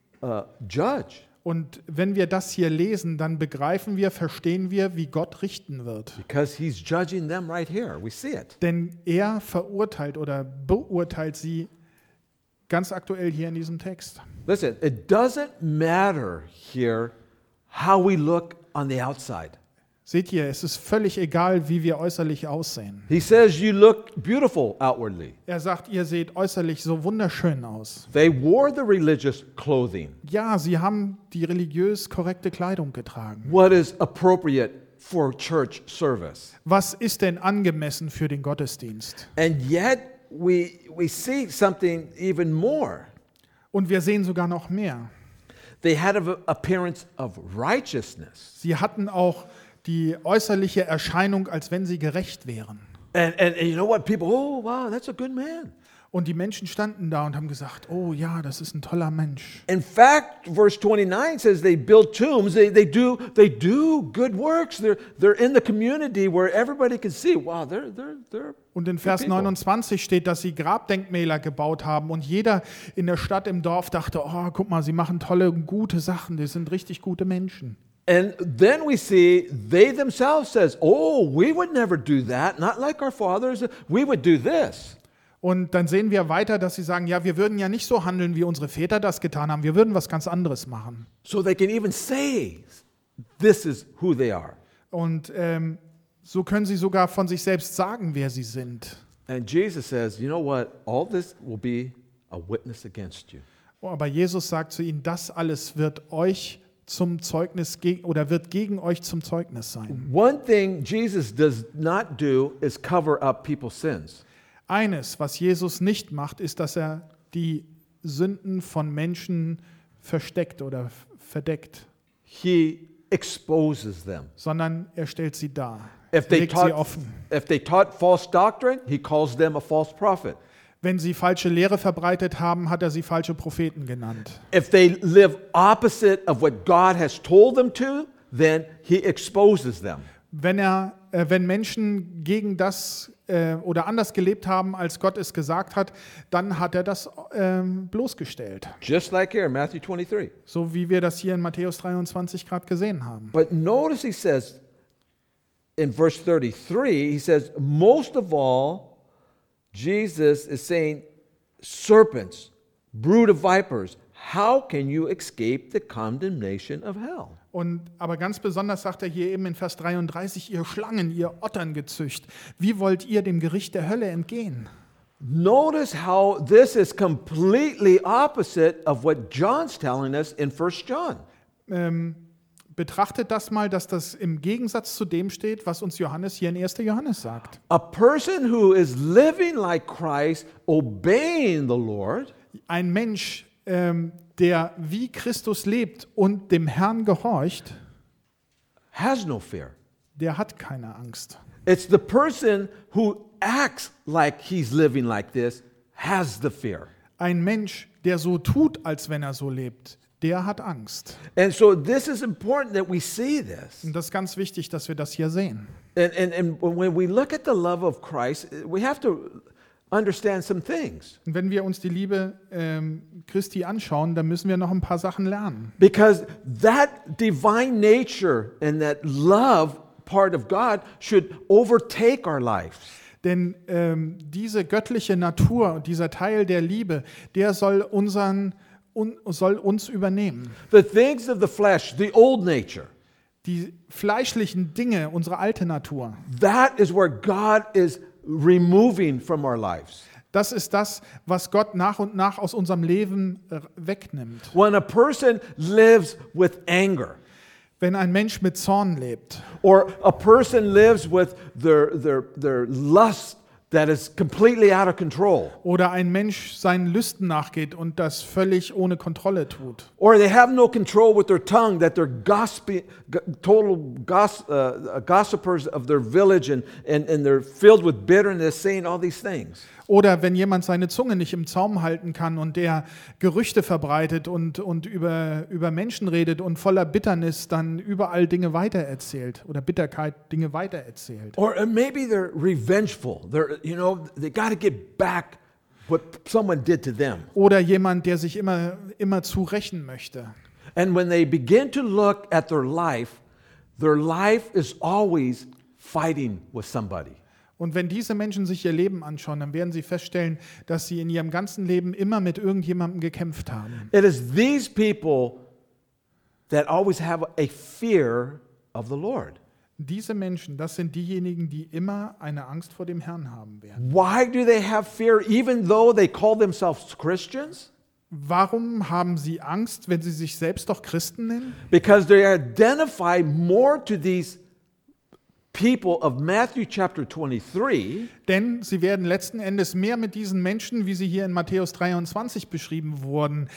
judge. Und wenn wir das hier lesen, dann begreifen wir, verstehen wir, wie Gott richten wird. Because he's judging them right here. We see it. Denn er verurteilt oder beurteilt sie ganz aktuell hier in diesem Text. Listen, it doesn't matter here how we look on the outside. Seht ihr, es ist völlig egal, wie wir äußerlich aussehen. He says you look beautiful outwardly. Er sagt, ihr seht äußerlich so wunderschön aus. They wore the religious clothing. Ja, sie haben die religiös korrekte Kleidung getragen. What is appropriate for church service? Was ist denn angemessen für den Gottesdienst? And yet we see something even more. Und wir sehen sogar noch mehr. They had an appearance of righteousness. Sie hatten auch die äußerliche Erscheinung, als wenn sie gerecht wären. And you know what? People, oh, wow, that's a good man. Und die Menschen standen da und haben gesagt, oh ja, das ist ein toller Mensch. In fact, verse 29 says they build tombs. They do good works. They're in the community where everybody can see, wow, they're Und in Vers 29 steht, dass sie Grabdenkmäler gebaut haben und jeder in der Stadt, im Dorf dachte, oh, guck mal, sie machen tolle, gute Sachen, die sind richtig gute Menschen. And then we see they themselves says, oh, we would never do that, not like our fathers. We would do this. Und dann sehen wir weiter, dass sie sagen, ja, wir würden ja nicht so handeln, wie unsere Väter das getan haben. Wir würden was ganz anderes machen. So they can even say, this is who they are. Und so können sie sogar von sich selbst sagen, wer sie sind. And Jesus says, you know what? All this will be a witness against you. Aber Jesus sagt zu ihnen, das alles wird euch zum Zeugnis oder wird gegen euch zum Zeugnis sein. One thing Jesus does not do is cover up people's sins. Eines, was Jesus nicht macht, ist, dass er die Sünden von Menschen versteckt oder verdeckt, He exposes them. sondern er stellt sie dar. If Er they legt sie offen. taught false doctrine, he calls them a false prophet. Wenn sie falsche Lehre verbreitet haben, hat er sie falsche Propheten genannt. If they live opposite of what God has told them to, then he exposes them. Wenn er wenn Menschen gegen das oder anders gelebt haben, als Gott es gesagt hat, dann hat er das bloßgestellt. Just like here in Matthew 23. So wie wir das hier in Matthäus 23 gerade gesehen haben. But notice he says in verse 33, he says, most of all, Jesus is saying, serpents, brood of vipers, how can you escape the condemnation of hell? Aber ganz besonders sagt er hier eben in Vers 33, ihr Schlangen, ihr Otterngezücht, wie wollt ihr dem Gericht der Hölle entgehen? Notice how this is completely opposite of what John's telling us in 1 John. Betrachtet das mal, dass das im Gegensatz zu dem steht, was uns Johannes hier in 1. Johannes sagt. A person who is living like Christ, obeying the Lord, Ein Mensch, der wie Christus lebt und dem Herrn gehorcht, has no fear. der hat keine Angst. It's the person who acts like he's living like this, has the fear. Ein Mensch, der so tut, als wenn er so lebt, der hat Angst. And so this is important that we see this. Und das ist ganz wichtig, dass wir das hier sehen. And when we look at the love of Christ, we have to understand some things. Und wenn wir uns die Liebe Christi anschauen, dann müssen wir noch ein paar Sachen lernen. Because that divine nature and that love part of God should overtake our lives. Denn diese göttliche Natur und dieser Teil der Liebe, der soll uns übernehmen. The things of the flesh, the old nature, Die fleischlichen Dinge, unsere alte Natur, that is where God is removing from our lives. das ist das, was Gott nach und nach aus unserem Leben wegnimmt. When a person lives with anger, Wenn ein Mensch mit Zorn lebt or a person lives with their lust that is completely out of control, oder ein Mensch seinen Lüsten nachgeht und das völlig ohne Kontrolle tut, or they have no control with their tongue, that they're gossipers of their village and they're filled with bitterness, saying all these things. oder wenn jemand seine Zunge nicht im Zaum halten kann und der Gerüchte verbreitet und über Menschen redet und voller Bitternis dann überall Dinge weitererzählt oder Bitterkeit Dinge weitererzählt. Or maybe they're revengeful. They got to get back what someone did to them. Oder jemand, der sich immer zurechen möchte. And when they begin to look at their life is always fighting with somebody. Und wenn diese Menschen sich ihr Leben anschauen, dann werden sie feststellen, dass sie in ihrem ganzen Leben immer mit irgendjemandem gekämpft haben. It is these people that always have a fear of the Lord. Diese Menschen, das sind diejenigen, die immer eine Angst vor dem Herrn haben werden. Why do they have fear even though they call themselves Christians? Warum haben sie Angst, wenn sie sich selbst doch Christen nennen? Because they identify more to these people of Matthew chapter 23 Denn sie werden letzten Endes mehr mit diesen Menschen, wie sie hier in Matthäus 23 beschrieben wurden,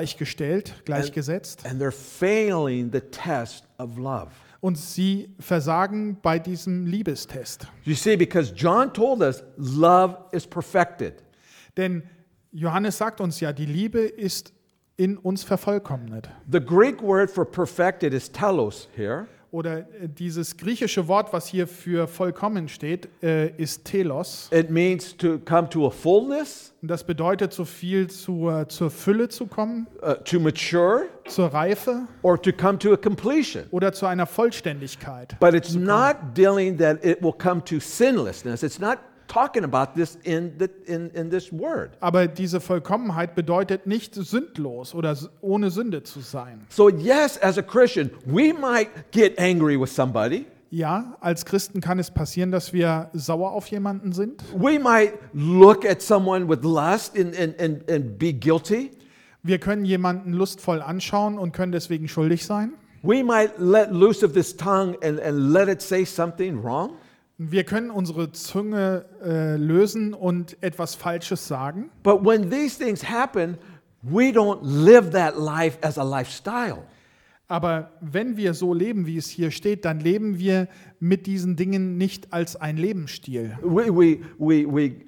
gleichgesetzt. and they're failing the test of love. Und sie versagen bei diesem Liebestest. You see, because John told us love is perfected. Denn Johannes sagt uns ja, die Liebe ist in uns vervollkommnet. The Greek word for perfected is telos here. Oder dieses griechische Wort, was hier für vollkommen steht, ist telos. It means to come to a fullness, Und das bedeutet so viel zur Fülle zu kommen, to mature, zur Reife or to come to a completion. oder zu einer Vollständigkeit. But it's not dealing that it will come to sinlessness. It's not talking about this in this word. Aber diese Vollkommenheit bedeutet nicht sündlos oder ohne Sünde zu sein. So yes, as a Christian, we might get angry with somebody. Ja, als Christen kann es passieren, dass wir sauer auf jemanden sind. We might look at someone with lust and be guilty. Wir können jemanden lustvoll anschauen und können deswegen schuldig sein. We might let loose of this tongue and let it say something wrong. Wir können unsere Zunge lösen und etwas Falsches sagen. But when these things happen, we don't live that life as a lifestyle. Aber wenn wir so leben, wie es hier steht, dann leben wir mit diesen Dingen nicht als ein Lebensstil. We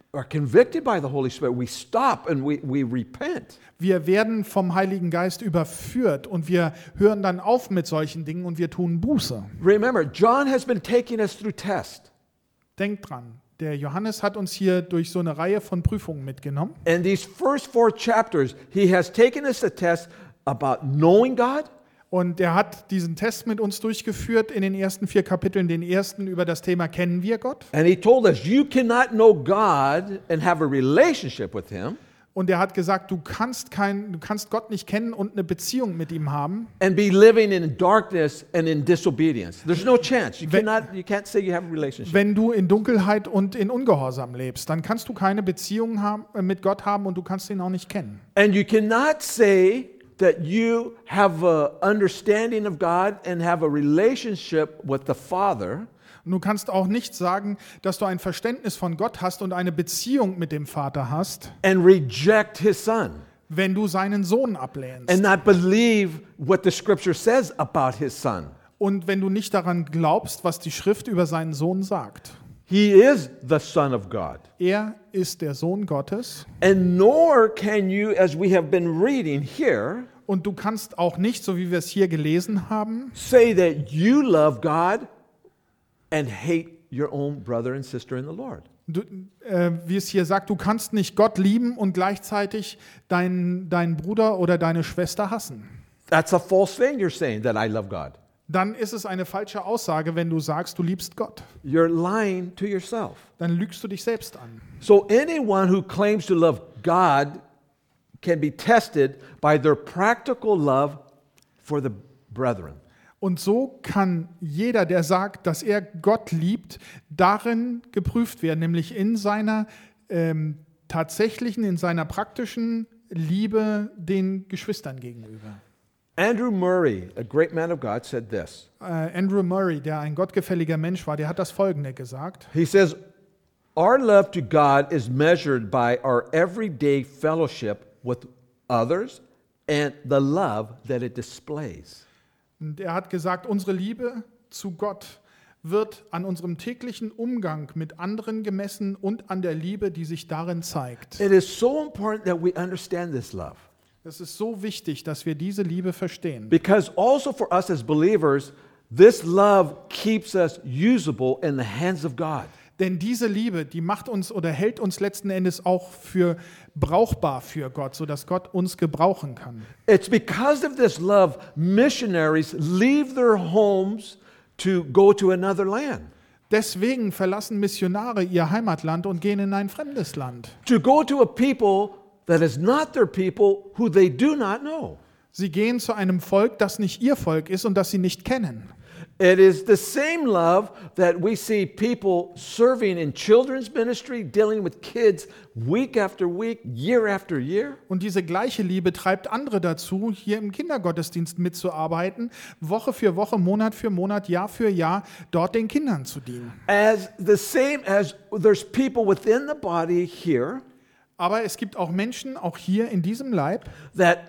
are convicted by the Holy Spirit, we stop and we repent. Wir werden vom Heiligen Geist überführt und wir hören dann auf mit solchen Dingen und wir tun Buße. Remember, John has been taking us through tests. Denkt dran, der Johannes hat uns hier durch so eine Reihe von Prüfungen mitgenommen. And these first 4 chapters, he has taken us a test about knowing God, Und er hat diesen Test mit uns durchgeführt in den ersten 4 Kapiteln. Den ersten über das Thema Kennen wir Gott? and he told us you cannot know God and have a relationship with him Und er hat gesagt, du kannst Gott nicht kennen und eine Beziehung mit ihm haben, and be living in darkness and in disobedience. There's no chance. You can't say you have a relationship. wenn du in Dunkelheit und in Ungehorsam lebst. Dann kannst du keine Beziehung mit Gott haben und du kannst ihn auch nicht kennen. And you cannot say that you have a understanding of God and have a relationship with the Father Und du kannst auch nicht sagen, dass du ein Verständnis von Gott hast und eine Beziehung mit dem Vater hast, and reject his son wenn du seinen Sohn ablehnst. and not believe what the scripture says about his son. Und wenn du nicht daran glaubst, was die Schrift über seinen Sohn sagt. He is the Son of God. Er ist der Sohn Gottes. And nor can you, as we have been reading here, Und du kannst auch nicht, so wie wir es hier gelesen haben, say that you love God and hate your own brother and sister in the Lord. wie es hier sagt, du kannst nicht Gott lieben und gleichzeitig deinen Bruder oder deine Schwester hassen. That's a false thing you're saying, that I love God. Dann ist es eine falsche Aussage, wenn du sagst, du liebst Gott. You're lying to yourself. Dann lügst du dich selbst an. So anyone who claims to love God can be tested by their practical love for the brethren. Und so kann jeder, der sagt, dass er Gott liebt, darin geprüft werden, nämlich in seiner in seiner praktischen Liebe den Geschwistern gegenüber. Andrew Murray, a great man of God, said this. Andrew Murray, der ein gottgefälliger Mensch war, der hat das Folgende gesagt. He says, our love to God is measured by our everyday fellowship with others and the love that it displays. Und er hat gesagt, unsere Liebe zu Gott wird an unserem täglichen Umgang mit anderen gemessen und an der Liebe, die sich darin zeigt. It is so important that we understand this love. Es ist so wichtig, dass wir diese Liebe verstehen. Because also for us as believers, this love keeps us usable in the hands of God. Denn diese Liebe, die macht uns oder hält uns letzten Endes auch für brauchbar für Gott, sodass Gott uns gebrauchen kann. It's because of this love, missionaries leave their homes to go to another land. Deswegen verlassen Missionare ihr Heimatland und gehen in ein fremdes Land. To go to a people that is not their people, who they do not know. Sie gehen zu einem Volk, das nicht ihr Volk ist und das sie nicht kennen. It is the same love that we see people serving in children's ministry, dealing with kids week after week, year after year. Und diese gleiche Liebe treibt andere dazu, hier im Kindergottesdienst mitzuarbeiten, Woche für Woche, Monat für Monat, Jahr für Jahr, dort den Kindern zu dienen. As the same as there's people within the body here Aber es gibt auch Menschen, auch hier in diesem Leib, that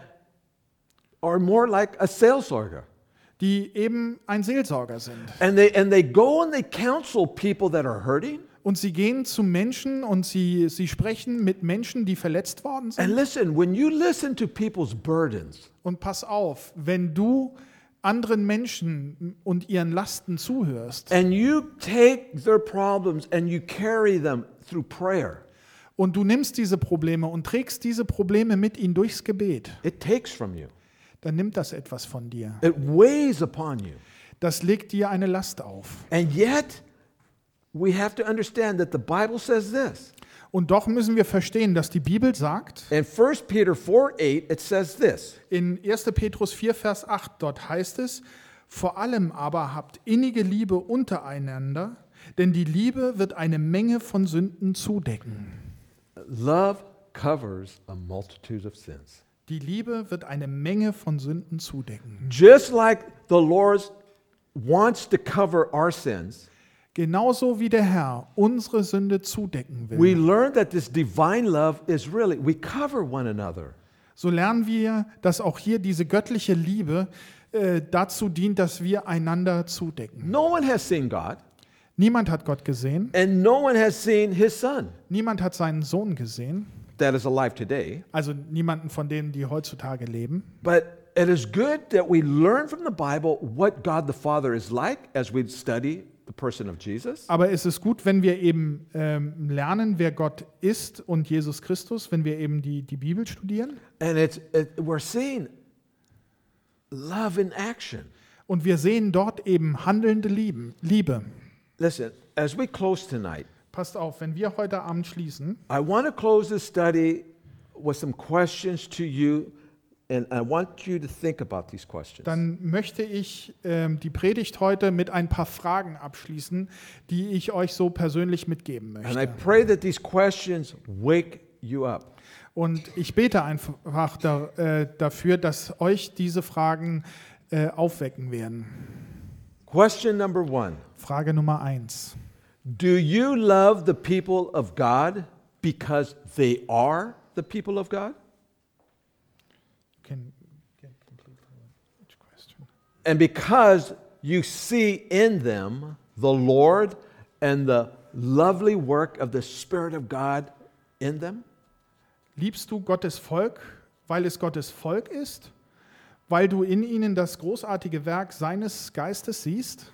are more like a seelsorger. die eben ein Seelsorger sind. And they go and they counsel people that are hurting. Und sie gehen zu Menschen und sie sprechen mit Menschen, die verletzt worden And sind. listen, when you listen to people's burdens, Und pass auf, wenn du anderen Menschen und ihren Lasten zuhörst and you take their problems and you carry them through prayer, und du nimmst diese Probleme und trägst diese Probleme mit ihnen durchs Gebet, it takes from you. dann nimmt das etwas von dir. It weighs upon you. Das legt dir eine Last auf. And yet, we have to understand that the Bible says this. Und doch müssen wir verstehen, dass die Bibel sagt, In 1 Peter 4:8, it says this. in 1. Petrus 4, Vers 8, dort heißt es, vor allem aber habt innige Liebe untereinander, denn die Liebe wird eine Menge von Sünden zudecken. Love covers a multitude of sins. Die Liebe wird eine Menge von Sünden zudecken. Just like the Lord wants to cover our sins, Genauso wie der Herr unsere Sünde zudecken we will, learn that this divine love is really, we cover one another. so lernen wir, dass auch hier diese göttliche Liebe dazu dient, dass wir einander zudecken. No one has seen God. Niemand hat Gott gesehen. and no one has seen his Son Niemand hat seinen Sohn gesehen. that is alive today. Also niemanden von denen, die heutzutage leben. But it is good that we learn from the Bible what God the Father is like as we study the person of Jesus. Aber es ist gut, wenn wir eben lernen, wer Gott ist und Jesus Christus, wenn wir eben die Bibel studieren. And we're seeing love in action. Und wir sehen dort eben handelnde Liebe. Listen, as we close tonight, Passt auf, wenn wir heute Abend schließen, I want to close this study with some questions to you, and I want you to think about these questions. dann möchte ich die Predigt heute mit ein paar Fragen abschließen, die ich euch so persönlich mitgeben And I möchte. pray that these questions wake you up. Und ich bete einfach dafür, dass euch diese Fragen aufwecken werden. Question number 1. Frage Nummer 1. Do you love the people of God because they are the people of God? Can complete which question? And because you see in them the Lord and the lovely work of the Spirit of God in them? Liebst du Gottes Volk, weil es Gottes Volk ist? Weil du in ihnen das großartige Werk seines Geistes siehst?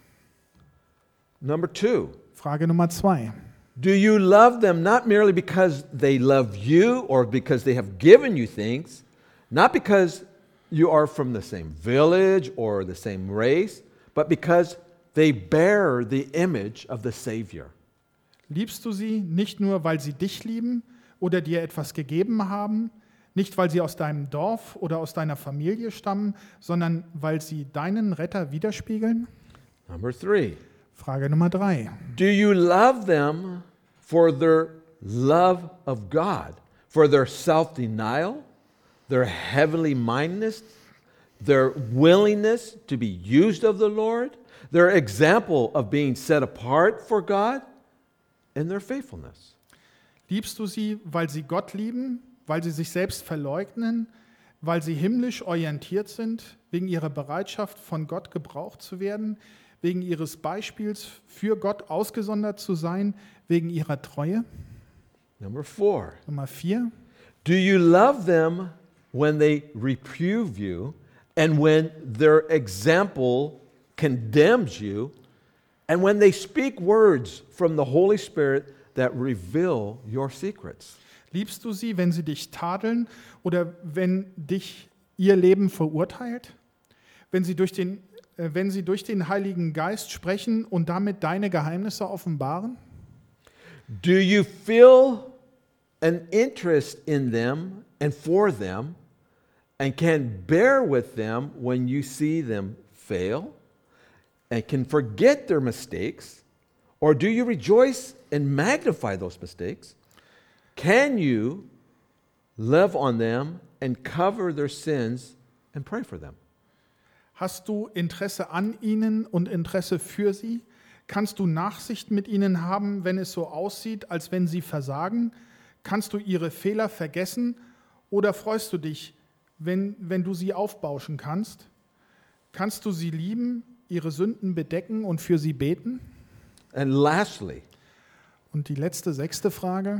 Number 2. Frage Nummer 2. Do you love them not merely because they love you or because they have given you things, not because you are from the same village or the same race, but because they bear the image of the Savior? Liebst du sie nicht nur, weil sie dich lieben oder dir etwas gegeben haben, nicht weil sie aus deinem Dorf oder aus deiner Familie stammen, sondern weil sie deinen Retter widerspiegeln? Number 3. Frage Nummer 3. Do you love them for their love of God, for their self-denial, their heavenly mindedness, their willingness to be used of the Lord, their example of being set apart for God, and their faithfulness? Liebst du sie, weil sie Gott lieben, weil sie sich selbst verleugnen, weil sie himmlisch orientiert sind, wegen ihrer Bereitschaft, von Gott gebraucht zu werden, wegen ihres Beispiels für Gott ausgesondert zu sein, wegen ihrer Treue? Number 4. Nummer 4. Do you love them when they reprove you and when their example condemns you and when they speak words from the Holy Spirit that reveal your secrets? Liebst du sie, wenn sie dich tadeln oder wenn dich ihr Leben verurteilt? Wenn sie durch den Heiligen Geist sprechen und damit deine Geheimnisse offenbaren? Do you feel an interest in them and for them and can bear with them when you see them fail and can forget their mistakes? Or do you rejoice and magnify those mistakes? Can you love on them and cover their sins and pray for them? Hast du Interesse an ihnen und Interesse für sie? Kannst du Nachsicht mit ihnen haben, wenn es so aussieht, als wenn sie versagen? Kannst du ihre Fehler vergessen? Oder freust du dich, wenn du sie aufbauschen kannst? Kannst du sie lieben, ihre Sünden bedecken und für sie beten? And lastly, Und die letzte, 6. Frage.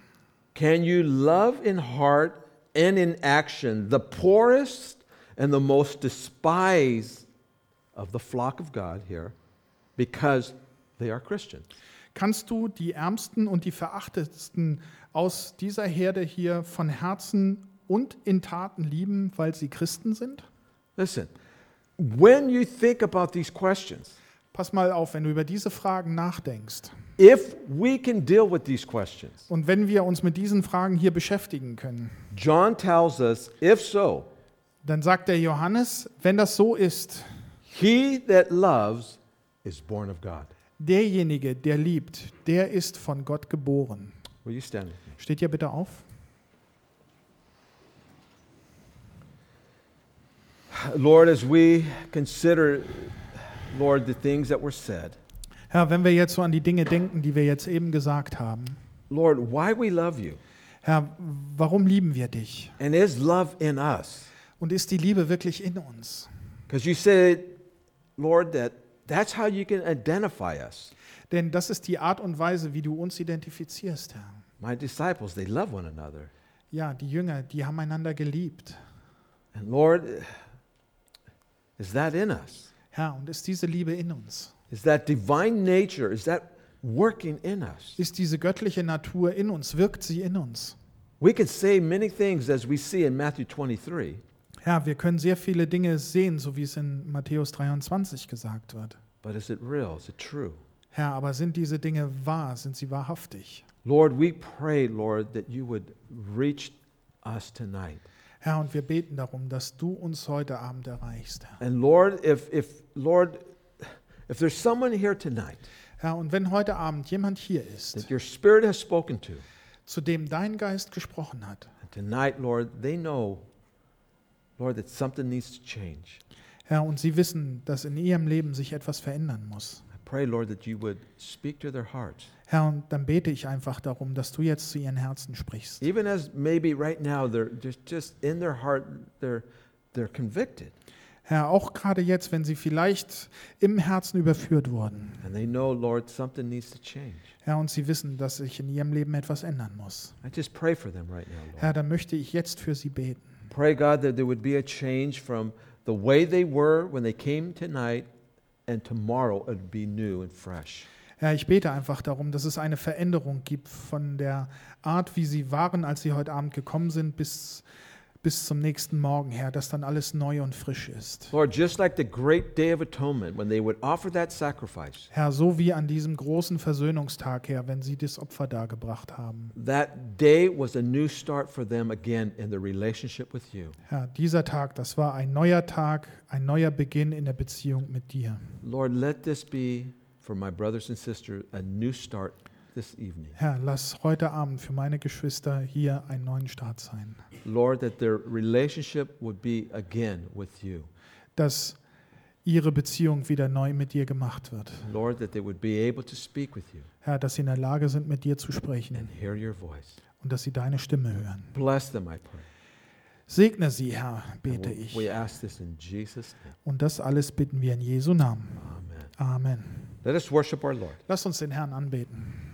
can you love in heart and in action the poorest and the most despised of the flock of God here because they are Christians? Kannst du die Ärmsten und die Verachtetsten aus dieser Herde hier von Herzen und in Taten lieben, weil sie Christen sind? Listen, when you think about these questions, Pass mal auf, wenn du über diese Fragen nachdenkst if we can deal with these questions, und wenn wir uns mit diesen Fragen hier beschäftigen können, John tells us, if so, dann sagt der Johannes, wenn das so ist, he that loves is born of God. derjenige, der liebt, der ist von Gott geboren. Will you stand with me? Steht ihr bitte auf? Lord, as we consider, Lord, the things that were said, Herr, wenn wir jetzt so an die Dinge denken, die wir jetzt eben gesagt haben, Lord, why we love you, Herr, warum lieben wir dich? and is love in us? Und ist die Liebe wirklich in uns? Because you said, Lord, that's how you can identify us. Denn das ist die Art und Weise, wie du uns identifizierst, Herr. My disciples, they love one another. Ja, die Jünger, die haben einander geliebt. And Lord, is that in us? Herr, und ist diese Liebe in uns? Is that divine nature, is that working in us? Ist diese göttliche Natur in uns? Wirkt sie in uns? We can say many things as we see in Matthew 23, Herr, wir können sehr viele Dinge sehen, so wie es in Matthäus 23 gesagt wird. but is it real? Is it true? Herr, aber sind diese Dinge wahr? Sind sie wahrhaftig? Lord, we pray, Lord, that you would reach us tonight. Herr, und wir beten darum, dass du uns heute Abend erreichst, Herr. And Lord, if there's someone here tonight Herr, und wenn heute Abend jemand hier ist, that your Spirit has spoken to, zu dem dein Geist gesprochen hat, and tonight, Lord, they know, Lord, that something needs to change. Herr, und sie wissen, dass in ihrem Leben sich etwas verändern muss. I pray, Lord, that you would speak to their hearts. Herr, und dann bete ich einfach darum, dass du jetzt zu ihren Herzen sprichst. Even as maybe right now they're just in their heart, they're convicted. Herr, auch gerade jetzt, wenn sie vielleicht im Herzen überführt wurden. And they know, Lord, something needs to change. Herr, und sie wissen, dass sich in ihrem Leben etwas ändern muss. I just pray for them right now, Lord. Herr, dann möchte ich jetzt für sie beten. Pray, God, that there would be a change from the way they were when they came tonight, and tomorrow it would be new and fresh. Herr, ich bete einfach darum, dass es eine Veränderung gibt von der Art, wie sie waren, als sie heute Abend gekommen sind, bis zum nächsten Morgen, Herr, dass dann alles neu und frisch ist. Lord, just like the great Day of Atonement, when they would offer that sacrifice, Herr, so wie an diesem großen Versöhnungstag, Herr, wenn sie das Opfer dargebracht haben. that day was a new start for them again in the relationship with you. Herr, dieser Tag, das war ein neuer Tag, ein neuer Beginn in der Beziehung mit dir. Lord, let this be, for my brothers and sisters, a new start this evening. Herr, lass heute Abend für meine Geschwister hier einen neuen Start sein. Lord, that their relationship would be again with you. Dass ihre Beziehung wieder neu mit dir gemacht wird. Lord, that they would be able to speak with you Herr, dass sie in der Lage sind, mit dir zu and sprechen hear your voice. und dass sie deine Stimme hören. Bless them, I pray. Segne sie, Herr, And bete we ich. ask this in Jesus' name. Und das alles bitten wir in Jesu Namen. Amen. Amen. Let us worship our Lord. Lass uns den Herrn anbeten.